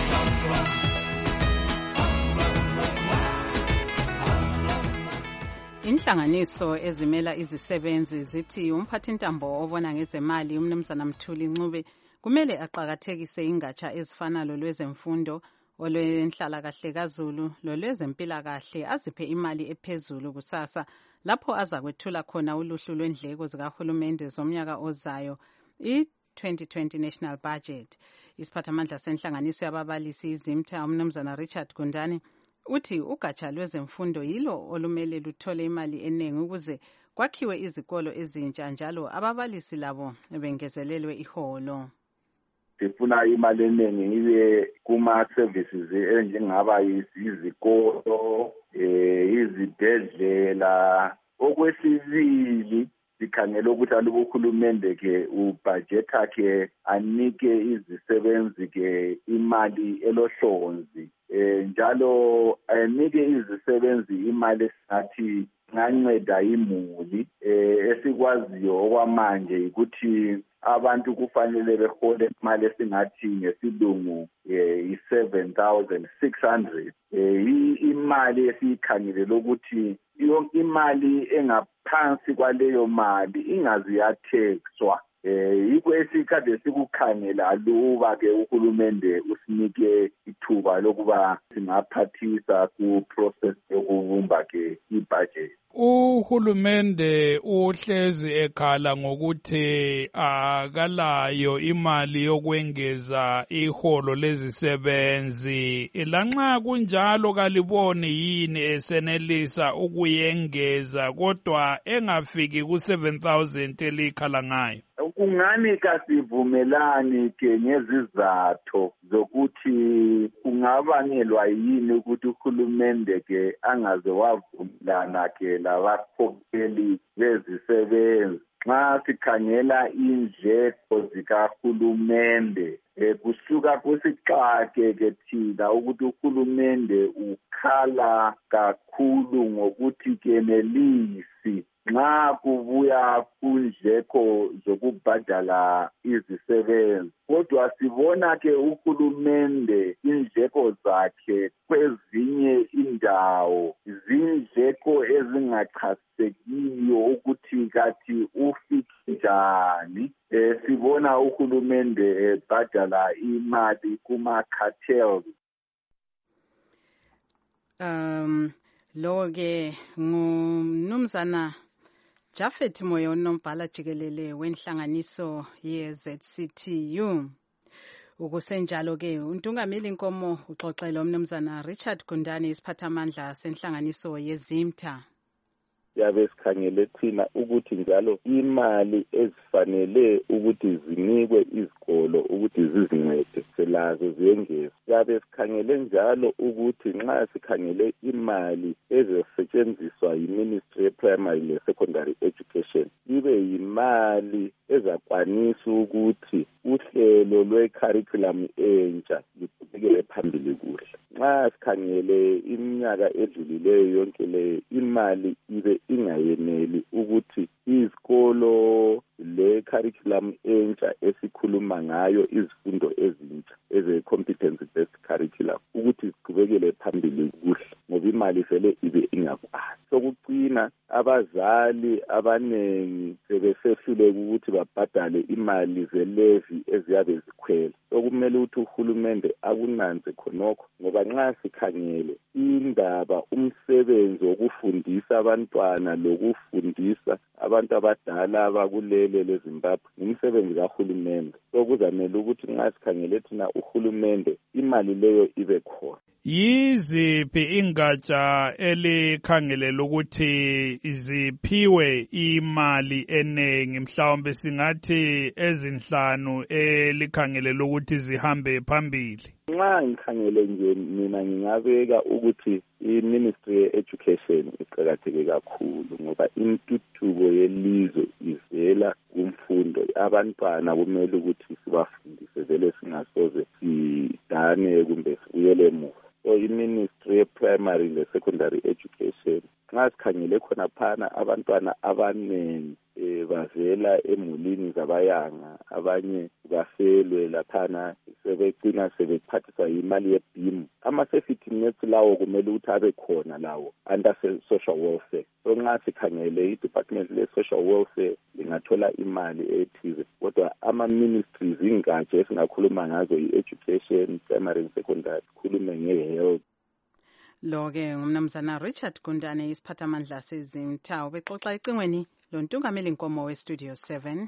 Inhlanganiso ezimela izisebenzi zithi umphathintambo obona ngezemali umnumzana Mthuli Ncube kumele aqakathekise ingatsha ezifana lolwezemfundo, olwenhlalakahle kaZulu, lolwezempilakahle aziphe imali ephezulu kusasa lapho azakwethula khona uluhlu lwendleko zikahulumende zomnyaka ozayo i-twenty twenty National Budget. Isiphathamandla senhlanganiso yababalisi izimtha umnumzana Richard Gundane uthi ugatsha lwezemfundo yilo olumele luthole imali eningi ukuze kwakhiwe izikolo ezintsha njalo ababalisi labo bengezelelwe iholo. Sifuna imali eningi ibe kuma-services enjengaba izikolo, eh izibhedlela. Okwesibili sikhangela ukuthi alubo uhulumende ke ubudget akhe anike izisebenzi ke imali elohlonzi, eh njalo anike izisebenzi imali esingathi nganceda imuli. Eh esikwaziyo okwamanje ukuthi abantu kufanele behole imali esingathi ngesilungu i-seven thousand six hundred. Eh imali esiyikhangelele ukuthi yonke imali engaphansi kwaleyo mali ingazi yathexwa. Eh yikho esikade sikukhangela aluba ke uhulumende usinike ithuba lokuba singaphathisa ku process yokubumba ke ibudget. Uhulumende uhlezi ekhala ngokuthi akalayo imali yokwengeza iholo lezisebenzi. Lanxa kunjalo kaliboni yini esenelisa ukuyengeza kodwa engafiki ku seven thousand elikhala ngayo? Kungani kasivumelani ke ngezizathu zokuthi kungabangelwa yini ukuthi uhulumende ke angaze wavumelana ke labakhokheli bezisebenzi. Nxa sikhangela indleko zikahulumende kusuka kusixake ke thina ukuthi uhulumende ukhala kakhulu ngokuthi kenelisi nxa kubuya kundleko zokubhadala izisebenzi. Kodwa sibona ke uhulumende indleko zakhe kwezinye indawo zindleko ezingachasisekiyo ukuthi kathi ufike njani. Eh, sibona uhulumende ebhadala imali kuma-cartels. Um, lo ke ngumnumzana Jafet Moyo unombhala jikelele wenhlanganiso ye-Z C T U. Ukusenjalo ke uNtungameli Nkomo uxoxela umnumzana Richard Gundane isiphathamandla senhlanganiso yeZimta. Yabe sikhangele thina ukuthi njalo imali ezifanele ukuthi zinikwe izikolo ukuthi zizincede selazo ziyengezwe. Yabe sikhangele njalo ukuthi nxa sikhangele imali ezosetshenziswa yiMinistry yePrimary leSecondary Education ibe yimali ezakwanisa ukuthi uhlelo lwe-curriculum entsha luqhubekele phambili kuhle. Nxa sikhangele iminyaka edlulileyo yonke le imali ibe ingayeneli ukuthi izikolo le-curriculum entsha esikhuluma ngayo izifundo ezintsha eze-competence based curriculum ukuthi ziqhubekele phambili kuhle ngoba imali vele ibe ingakwazi. Sokucina abazali abanengi sebesehluleka ukuthi babhadale imali zelevi eziyabe zikhwela. Sokumele ukuthi uhulumende akunanze khonokho ngoba nxa sikhangele indaba umsebenzi wokufundisa abantwana lokufundisa abantu abadala abakulele leZimbabwe ngumsebenzi kahulumende. Sokuzamele ukuthi nxa sikhangele thina uhulumende imali leyo ibe khona. Yiziphi ingatsha elikhangelela ukuthi ziphiwe imali enengi mhlawumbe singathi ezinhlanu elikhangelela ukuthi zihambe phambili? Nxa ngikhangele nje mina ngingabeka ukuthi i-Ministry ye-Education iqakatheke kakhulu ngoba intuthuko yelizwe ivela kumfundo. Abantwana kumele ukuthi sibafundise vele singasoze sidane kumbe sibuyele emuva. So i-Ministry ye-Primary le-Secondary Education nxa sikhangele khona phana abantwana abanengi eh, bavela emulini zabayanga, abanye bafelwe laphana sebecina sebephathiswa imali yebhimu. Ama-safety nets lawo kumele ukuthi abe khona lawo under social welfare. So nxa sikhangele i-Department le-Social Welfare lingathola imali ethize kodwa ama-ministries ingatsha esingakhuluma ngazo i-education, primary and secondary, sikhulume nge-health. Lo-ke ngumnumzana Richard Gundane isiphathamandla seZimta ubexoxa ecingweni lo Ntungameli Nkomo we-Studio seven.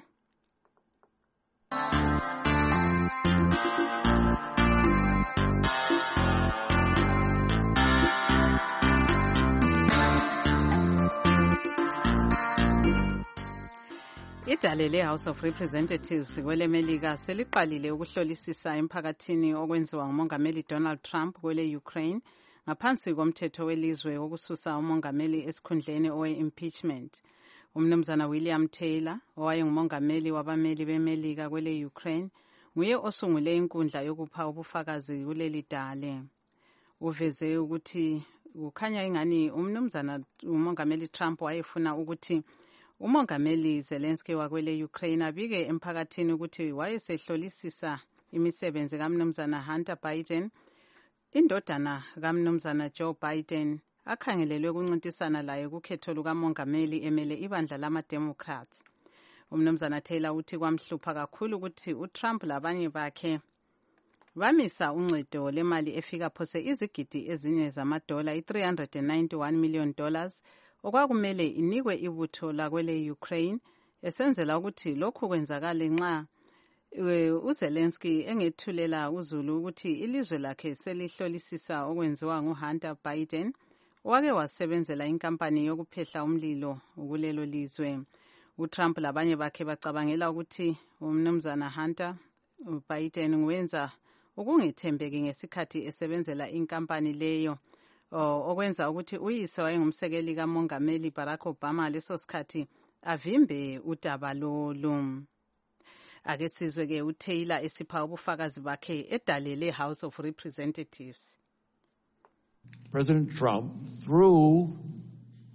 Idale le-House of Representatives kwele-Melika seliqalile ukuhlolisisa emphakathini okwenziwa ngumongameli Donald Trump kwele-Ukraine ngaphansi komthetho welizwe wokususa umongameli esikhundleni owe-impeachment. Umnumzana William Taylor, owayengumongameli wabameli beMelika kwele-Ukraine, nguye osungule inkundla yokupha ubufakazi kuleli dale. Uveze ukuthi kukhanya ingani umnumzana umongameli Trump wayefuna ukuthi umongameli Zelensky wakwele Ukraine abike emphakathini ukuthi wayesehlolisisa imisebenzi kaMnumzana Hunter Biden, indodana kaMnumzana Joe Biden, akhangelelwe ukuncintisana laye kukhetho lukamongameli emele ibandla lama-Democrats. Umnumzana Taylor uthi kwamhlupha kakhulu ukuthi uTrump labanye bakhe bamisa uncedo lemali efika phose izigidi ezine zamadola i-three hundred ninety-one million dollars okwakumele inikwe ibutho lakwele Ukraine esenzela ukuthi lokhu kwenzakale nxa uZelensky engethulela uzulu ukuthi ilizwe lakhe selihlolisisa okwenziwa nguHunter Biden owake wasebenzela inkampani yokuphehla umlilo kulelo lizwe. uTrump labanye bakhe bacabangela ukuthi umnumzana Hunter Biden nguwenza ukungethembeki ngesikhathi esebenzela inkampani leyo okwenza ukuthi uyise wayengumsekeli kamongameli Barack Obama leso sikhathi avimbe udaba lolu. Ake sizwe ke uTaylor esipha ubufakazi bakhe edale le-House of Representatives. President Trump, through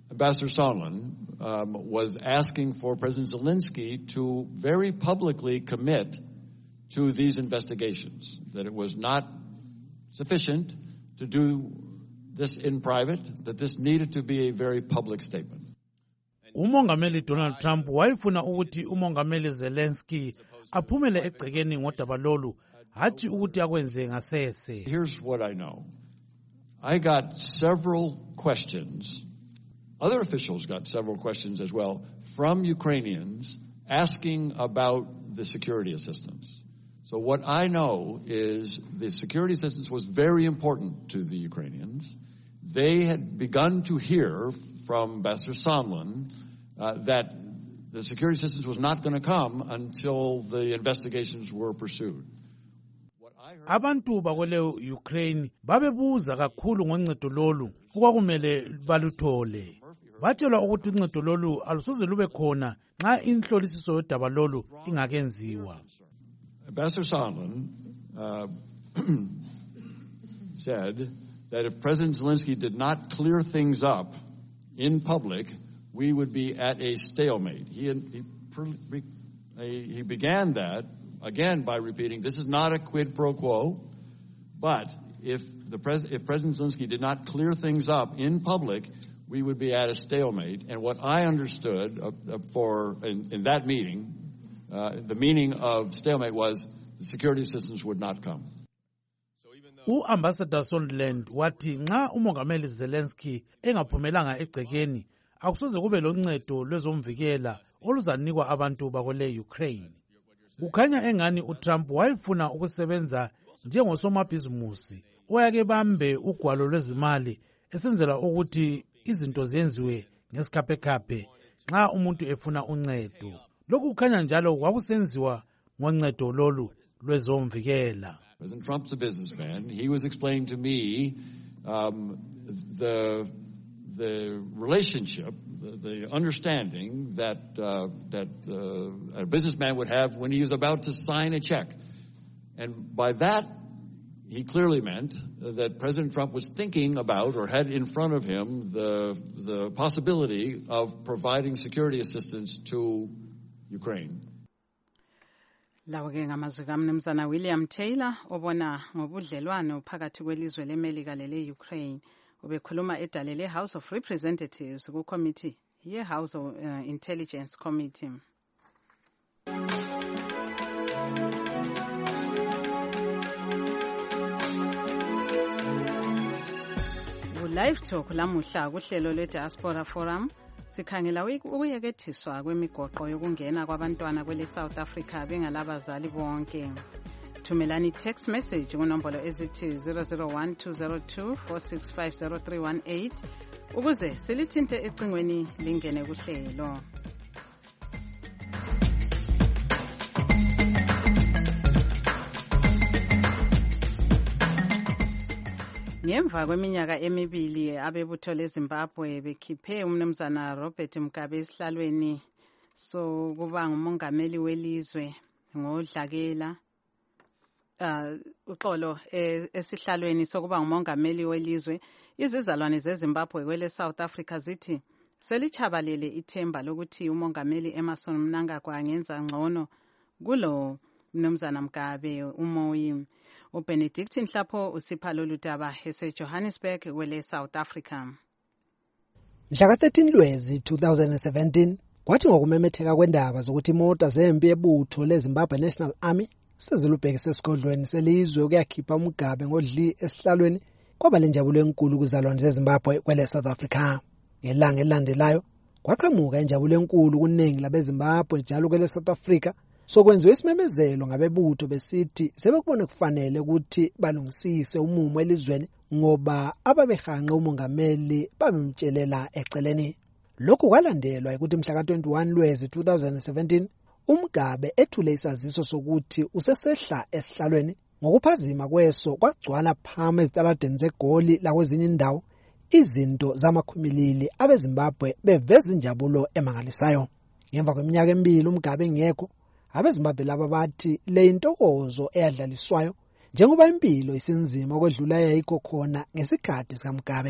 Ambassador Sondland um, was asking for President Zelensky to very publicly commit to these investigations, that it was not sufficient to do this in private, that this needed to be a very public statement. Umongameli Donald Trump wayefuna ukuthi umongameli Zelensky aphumele egcekeni ngodaba lolu, hathi ukuthi akwenze ngasese. Here's what I know. I got several questions. Other officials got several questions as well from Ukrainians asking about the security assistance. So what I know is the security assistance was very important to the Ukrainians. They had begun to hear from Ambassador Sondland uh, that the security assistance was not going to come until the investigations were pursued. Abantu bakwele Ukraine babebuza kakhulu ngoncedo lolu okwakumele baluthole. Batshelwa ukuthi uncedo lolu alusoze lube khona nxa inhlolisiso yodaba lolu ingakenziwa. Ambassador Sondland uh, said that if President Zelensky did not clear things up in public, we would be at a stalemate. He, he, he began that, again, by repeating, this is not a quid pro quo, but if, the pres- if President Zelensky did not clear things up in public, we would be at a stalemate. And what I understood uh, uh, for in, in that meeting, uh, the meaning of stalemate was the security assistance would not come. U-Ambassador Sondland wathi nxa umongameli Zelensky engaphumelanga egcekeni akusoze kube loncedo lwezomvikela oluzanikwa abantu bakwele Ukraine. Kukhanya engani uTrump wayefuna ukusebenza njengosomabhizimusi oyake bambe ugwalo lwezimali esenzela ukuthi izinto zenziwe ngesikhapekhaphe nxa umuntu efuna uncedo. Lokhu kukhanya njalo kwakusenziwa ngoncedo lolu lwezomvikela. President Trump's a businessman. He was explaining to me um, the the relationship, the, the understanding that uh, that uh, a businessman would have when he was about to sign a check, and by that he clearly meant that President Trump was thinking about or had in front of him the the possibility of providing security assistance to Ukraine. Lawo-ke ngamazwi kaMnumzana William Taylor obona ngobudlelwano phakathi kwelizwe leMelika lele-Ukraine. Ubekhuluma edale le-House of Representatives ku-committee ye-House of uh, Intelligence Committee. Live Talk lamuhla kuhlelo lwe-Diaspora Forum sikhangela ukuyekethiswa kwemigoqo yokungena kwabantwana kwele South Africa bengalabazali bonke. Thumelani text message kunombolo ezithi zero zero one two zero two four six five zero three one eight ukuze silithinte ecingweni lingene kuhlelo. Ngemva kweminyaka emibili abebutho leZimbabwe bekhiphe umnumzana Robert Mugabe esihlalweni so kuba ngumongameli welizwe ngodlakela uh uxolo esihlalweni sokuba ngumongameli welizwe, izizalwane zeZimbabwe kwele South Africa zithi selichabalele ithemba lokuthi umongameli Emmerson Mnangagwa angenza ngcono kulo mnumzana Mugabe umoyi. uBenedict Nhlapho usipha lolu daba ese Johannesburg kwele South Africa. Mhla ka thirteen Lwezi two thousand seventeen kwathi ngokumemetheka kwendaba zokuthi imota zempi ebutho leZimbabwe National Army sezilubhekise esigodlweni selizwe ukuyakhipha uMugabe ngodli esihlalweni kwaba lenjabulo enkulu kuzalwane zeZimbabwe kwele South Africa. Ngelanga elandelayo kwaqhamuka injabulo enkulu kuningi labeZimbabwe njalo kwele South Africa sokwenziwa isimemezelo ngabebutho besithi sebekubone kufanele ukuthi balungisise umumo elizweni ngoba ababehanqa umongameli babemtshelela eceleni. Lokhu kwalandelwa ukuthi mhla ka twenty-one Lwezi two thousand seventeen uMugabe ethule isaziso sokuthi usesehla esihlalweni ngokuphazima kweso kwagcwala phama ezitaladeni zegoli lakwezinye indawo izinto zamakhumilili abeZimbabwe beveza injabulo emangalisayo. Ngemva kweminyaka emibili uMugabe ngekho abeZimbabwe laba bathi le intokozo eyadlaliswayo njengoba impilo isinzima okwedlula yayikho khona ngesikhathi sikaMugabe.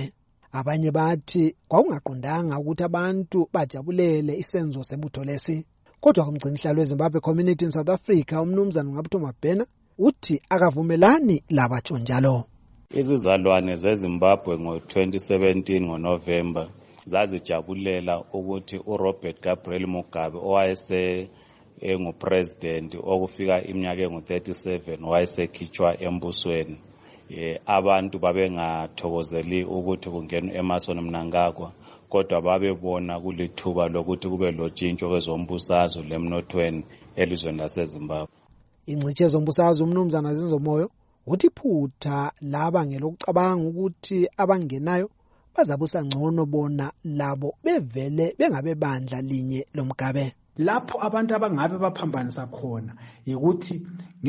Abanye bathi kwakungaqondanga ukuthi abantu bajabulele isenzo sebutho lesi. Kodwa kumgcinisihlalo weZimbabwe Community in South Africa umnumzana Ngaphuthuma Mabhena uthi akavumelani labatsho njalo. Izizalwane zeZimbabwe ngo twenty seventeen ngoNovember zazijabulela ukuthi uRobert Gabriel Mugabe owayese engupresident okufika iminyaka engu thirty-seven wayesekhitshwa embusweni. Eh, abantu babengathokozeli ukuthi kungenwe Emmerson Mnangagwa, kodwa babebona kulithuba lokuthi kube lotshintsho kwezombusazwe lemnothweni elizweni laseZimbabwe. Ingcitshi yezombusazwe umnumzana Zinzomoyo uthi phutha laba ngelokucabanga ukuthi abangenayo bazabusa ngcono bona labo bevele bengabe bandla linye loMgabe. Lapho abantu abangabe baphambanisa khona ukuthi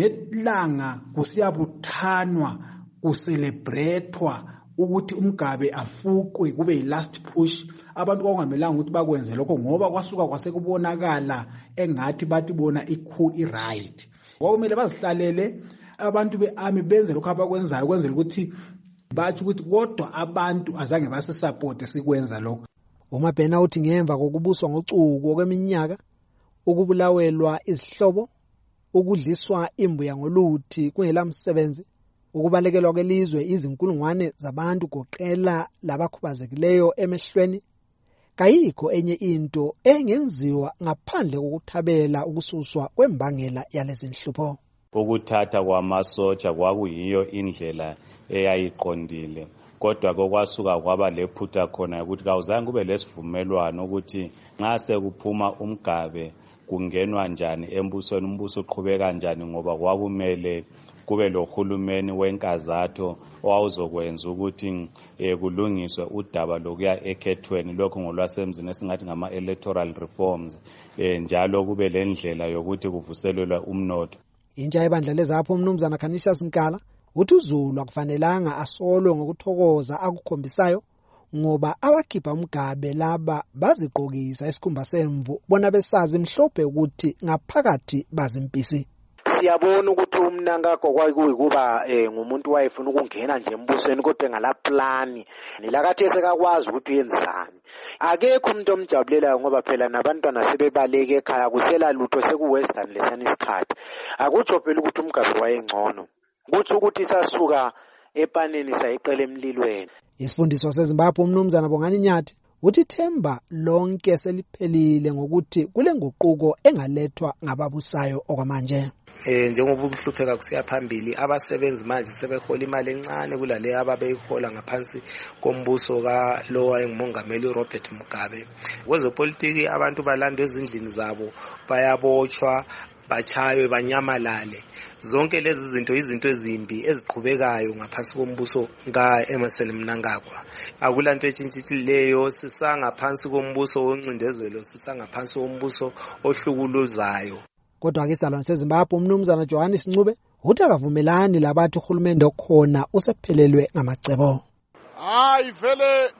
ngelanga kusiyabuthanwa kucelebratewa ukuthi uMgabe afuqwe kube yilast push, abantu kwakungamelanga ukuthi bakwenze lokho ngoba kwasuka kwasekubonakala engathi bathi bona ikhu iright. Kwakumele bazihlalele abantu bearmy benze lokho abakwenzayo kwenzela ukuthi bathi ukuthi kodwa abantu azange basisupport sikwenza lokho. uMabhena uthi ngemva kokubuswa ngocuku kweminyaka, ukubulawelwa izihlobo, ukudliswa imbuya ngoluthi kungelamsebenzi, ukubalekelwa kwelizwe izinkulungwane zabantu goqela labakhubazekileyo emehlweni, kayikho enye into engenziwa ngaphandle kokuthabela ukususwa kwembangela yalezi nhlupho. Ukuthatha kwamasotsha kwakuyiyo indlela eyayiqondile, kodwa kokwasuka kwaba lephutha khona ukuthi kawuzange kube lesivumelwano ukuthi nxa sekuphuma uMgabe kungenwa njani embusweni, umbuso uqhubeka kanjani, ngoba kwakumele kube lohulumeni wenkazatho owawuzokwenza ukuthi eh, kulungiswe udaba lokuya ekhethweni, lokho ngolwasemzini esingathi ngama electoral reforms, eh, njalo kube lendlela yokuthi kuvuselelwa umnotho. Intsha yebandla lezapho umnumzana Canisius Nkala uthi uZulu akufanelanga asolwe ngokuthokoza akukhombisayo ngoba abakhipha uMgabe laba baziqokisa isikhumba semvu bona besazi mhlophe ukuthi ngaphakathi bazimpisi. Siyabona ukuthi uMnangagwa kwakuyikuba eh ngumuntu wayefuna ukungena nje embusweni kodwa engala plan nilakathi esekakwazi ukuthi uyenzani. Akekho umuntu omjabulelayo ngoba phela nabantwana sebebaleke ekhaya kusela lutho seku western lesani isikhathi. Akutsho phela ukuthi uMgabe wayengcono, kuthi ukuthi sasuka epaneni sayiqela emlilweni. Isifundiswa seZimbabwe umnumzana Bongani Nyathi uthi themba lonke seliphelile ngokuthi kule nguquko engalethwa ngababusayo okwamanje. Eh njengoba ukuhlupheka kusiya phambili, abasebenzi manje sebehola imali encane kulale ababeyihola ngaphansi kombuso ka lo wayengumongameli uRobert Mugabe. Kwezepolitiki abantu balandwe ezindlini zabo, bayabotshwa, bachaywe, banyamalale. Zonke lezi zinto izinto ezimbi eziqhubekayo ngaphansi kombuso ka Emmerson Mnangagwa. Akulanto etshintshithileyo, sisangaphansi kombuso woncindezelo, sisangaphansi kombuso ohlukuluzayo. Kodwa ke isalwane seZimbabwe umnumzana Johannes Ncube uthi akavumelani labathi uhulumende okhona usephelelwe ngamacebo. Hayi vele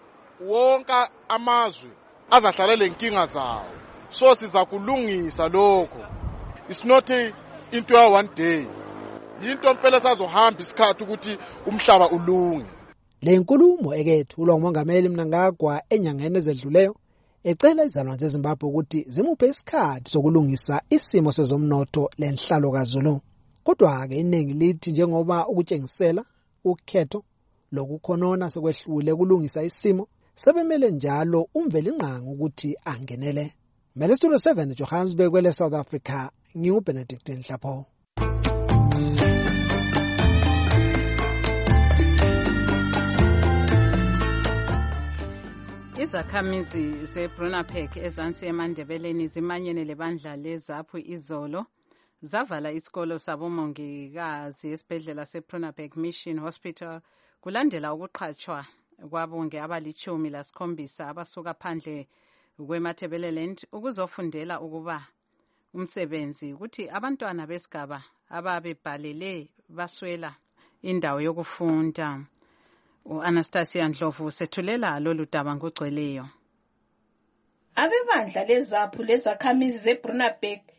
wonke amazwe azahlalele inkinga zawo, so siza kulungisa lokho. It's not a into ya one day. Yinto impela sazohamba isikhathi ukuthi umhlaba ulunge. Le nkulumo ekethulwa umongameli Mnangagwa enyangeni ezedluleyo ecela izalwane zeZimbabwe ukuthi zimuphe isikhathi sokulungisa isimo sezomnotho lenhlalo kaZulu. Kodwa ke iningi lithi njengoba ukutshengisela ukhetho lokukhonona sekwehlule kulungisa isimo, sebemele njalo umveli ngqanga ukuthi angenele. Mele Studio seven Johannesburg kwele South Africa, nginguBenedict Nhlapho. Izakhamizi zeBrunapark ezansi eMandebeleni zimanyene lebandla leZAPU izolo zavala isikolo sabomongikazi esibhedlela seBrunapark Mission Hospital kulandela ukuqhatshwa kwabonge abalichumi lasikhombisa abasuka phandle kweMatabeleland ukuzofundela ukuba umsebenzi, ukuthi abantwana besigaba ababebhalele baswela indawo yokufunda. U-Anastasia Ndlovu sethulela lolu daba ngogcweleyo. Abebandla leZAPU lezakhamizi zeBrunapark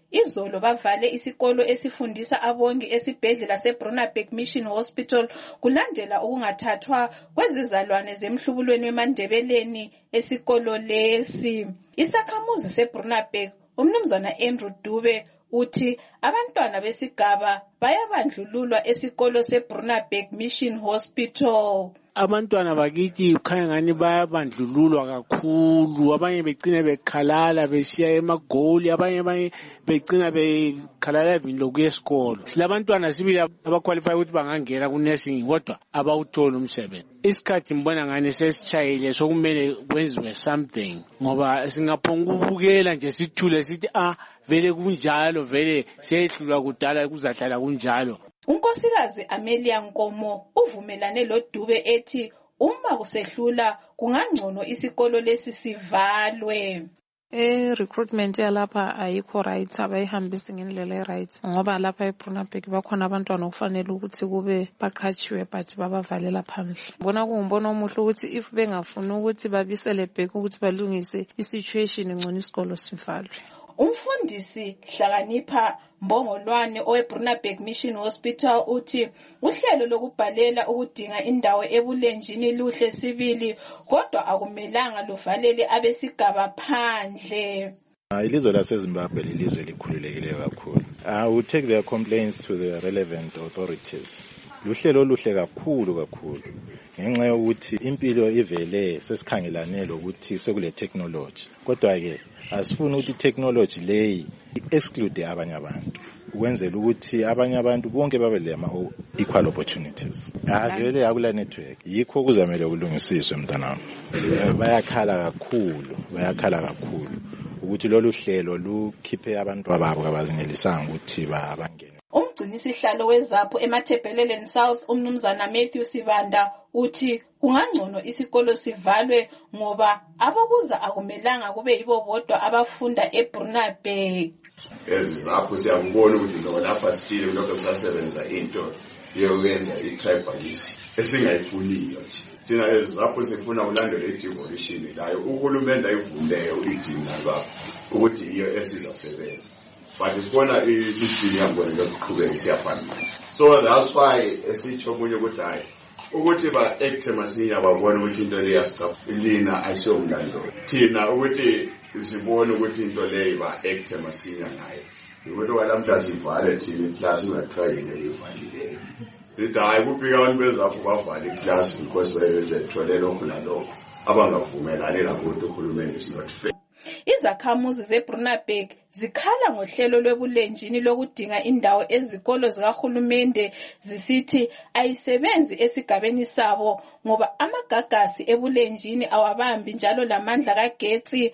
izolo bavale isikolo esifundisa abongi esibhedlela seBrunaberg Mission Hospital kulandela ukungathathwa kwezizalwane zemhlubulweni wemandebeleni esikolo lesi. Isakhamuzi seBrunaberg umnumzana Andrew Dube uthi abantwana besigaba bayabandlululwa esikolo seBrunaberg Mission Hospital. Abantwana bakithi kukhanya ngani bayabandlululwa kakhulu, abanye begcina bekhalala besiya emagoli, abanye abanye begcina bekhalala evini lokuya esikolo. Silabantwana sibili abaqualify ukuthi bangangena ku nursing kodwa abawuthola umsebenzi. Isikhathi mbona ngani sesitshayile sokumele kwenziwe something, ngoba singaphonga ukubukela nje sithule sithi ah vele kunjalo, vele sehlulwa kudala kuzahlala kunjalo. Unkosikazi Amelia Nkomo uvumelane loDube ethi uma kusehlula kungangcono isikolo lesi sivalwe. Eh recruitment yalapha ayikho right, abayihambisi ngendlela right ngoba lapha eBrunaberg bakhona abantwana okufanele ukuthi kube baqhatshiwe but babavalela phandle. Bona kungumbono omuhle ukuthi if bengafuna ukuthi babisele back ukuthi balungise isituation ngcono isikolo sivalwe. Umfundisi Hlakanipha Mbongolwane oweBrunaberg Mission Hospital uthi uhlelo lokubhalela ukudinga indawo ebulenjini luhle sibili kodwa akumelanga luvalele abesigaba phandle. Ilizwe laseZimbabwe lilizwe likhululekileyo kakhulu. I will take their complaints to the relevant authorities. Luhlelo oluhle kakhulu kakhulu ngenxa yokuthi impilo ivele sesikhangelane lokuthi sekule technology, kodwa ke asifuni ukuthi technology leyi exclude abanye abantu ukwenzela ukuthi abanye abantu bonke babe lema equal opportunities. Avele akula network yikho kuzamele kulungisiswe mntanami. Bayakhala kakhulu bayakhala kakhulu ukuthi lolu hlelo lukhiphe abantu ababo abazingelisanga ukuthi bangene. Umgcinisihlalo wezapho eMathebheleleni South umnumzana Matthew Sibanda uthi kungangcono isikolo sivalwe ngoba abakuza akumelanga kube yibo bodwa abafunda eBrunaberg. Ezapho siyakubona ukuthi lo lapha still lokho kusasebenza into yokwenza itribalism esingayifuniyo nje. Thina ezapho sifuna ulandela i-devolution layo uhulumende ayivuleyo idinga lapha ukuthi iyo esizasebenza. But sibona isizini yangona lokuqhubeka siyaphambili. So that's why esitsho omunye ukuthi hayi ukuthi ba act masinya babona ukuthi into le yastop ilina ayisomlando. Thina ukuthi sibone ukuthi into le ba act masinya nayo. Ukuthi kwalamhla sivale thina iclass ungatrayile ivalile. Lithi hayi kupika abantu bezapho bavale iclass because bayezethole lokho nalokho abangavumelani lakuthi uhulumende is not fair. Izakhamuzi zeBrunaberg zikhala ngohlelo lwebulenjini lokudinga indawo ezikolo zikahulumende zisithi ayisebenzi esigabeni sabo ngoba amagagasi ebulenjini awabambi njalo lamandla kagetsi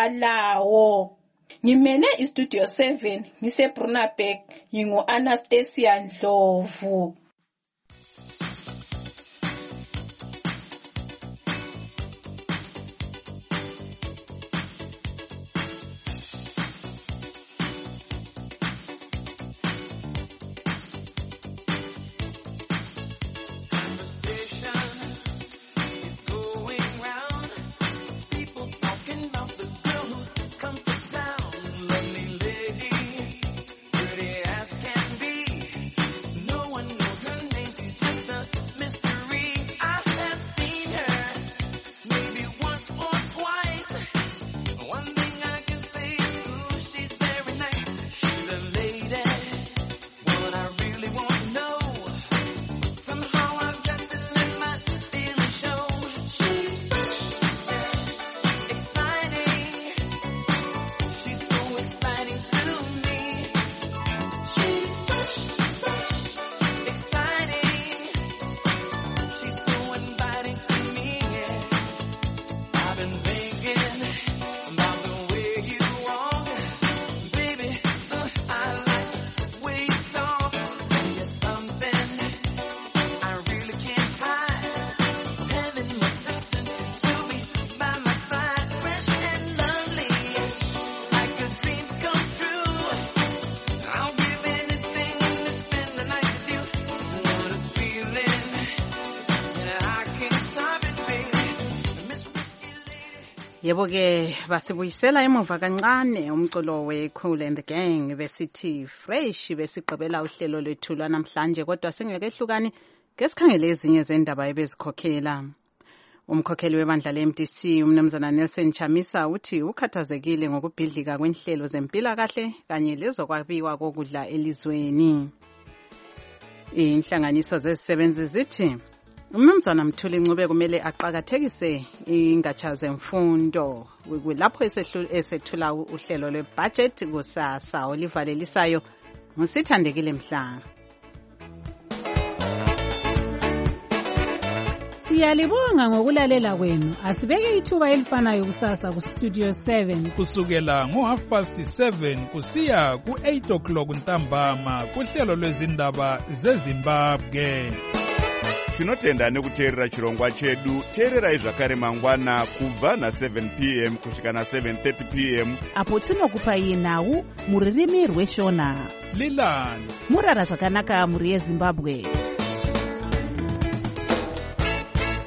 abalawo. Ngimele iStudio seven ngiseBrunaberg ngingu Anastasia Ndlovu. Lovely lady, pretty as can be. No one knows Yebo-ke basibuyisela emuva kancane umculo we-Cool and the Gang besithi fresh besigqibela uhlelo lwethu lwanamhlanje kodwa singekehlukani ngesikhangele ezinye zendaba ebezikhokhela. Umkhokheli webandla le-M D C umnumzana Nelson Chamisa uthi ukhathazekile ngokubhidlika kwenhlelo zempilakahle kanye lezokwabiwa kokudla elizweni. Inhlanganiso zezisebenzi zithi umnumzana Mthuli Ncube kumele aqhakathekise ingatsha zemfundo lapho esethula uhlelo lwebudget kusasa olivalelisayo ngusithandekile Mhlanga. Siyalibonga ngokulalela kwenu. Asibeke ithuba elifanayo kusasa ku Studio seven kusukela ngo half past seven kusiya ku eight o'clock ntambama kuhlelo lwezindaba zeZimbabwe. Tinotenda nekuteerera chirongwa chedu. Teererai zvakare mangwana kubva na seven p m kusvika na seven thirty p m apo tinokupai nhau muririmi rweshona. Lilani murara zvakanaka muri yeZimbabwe.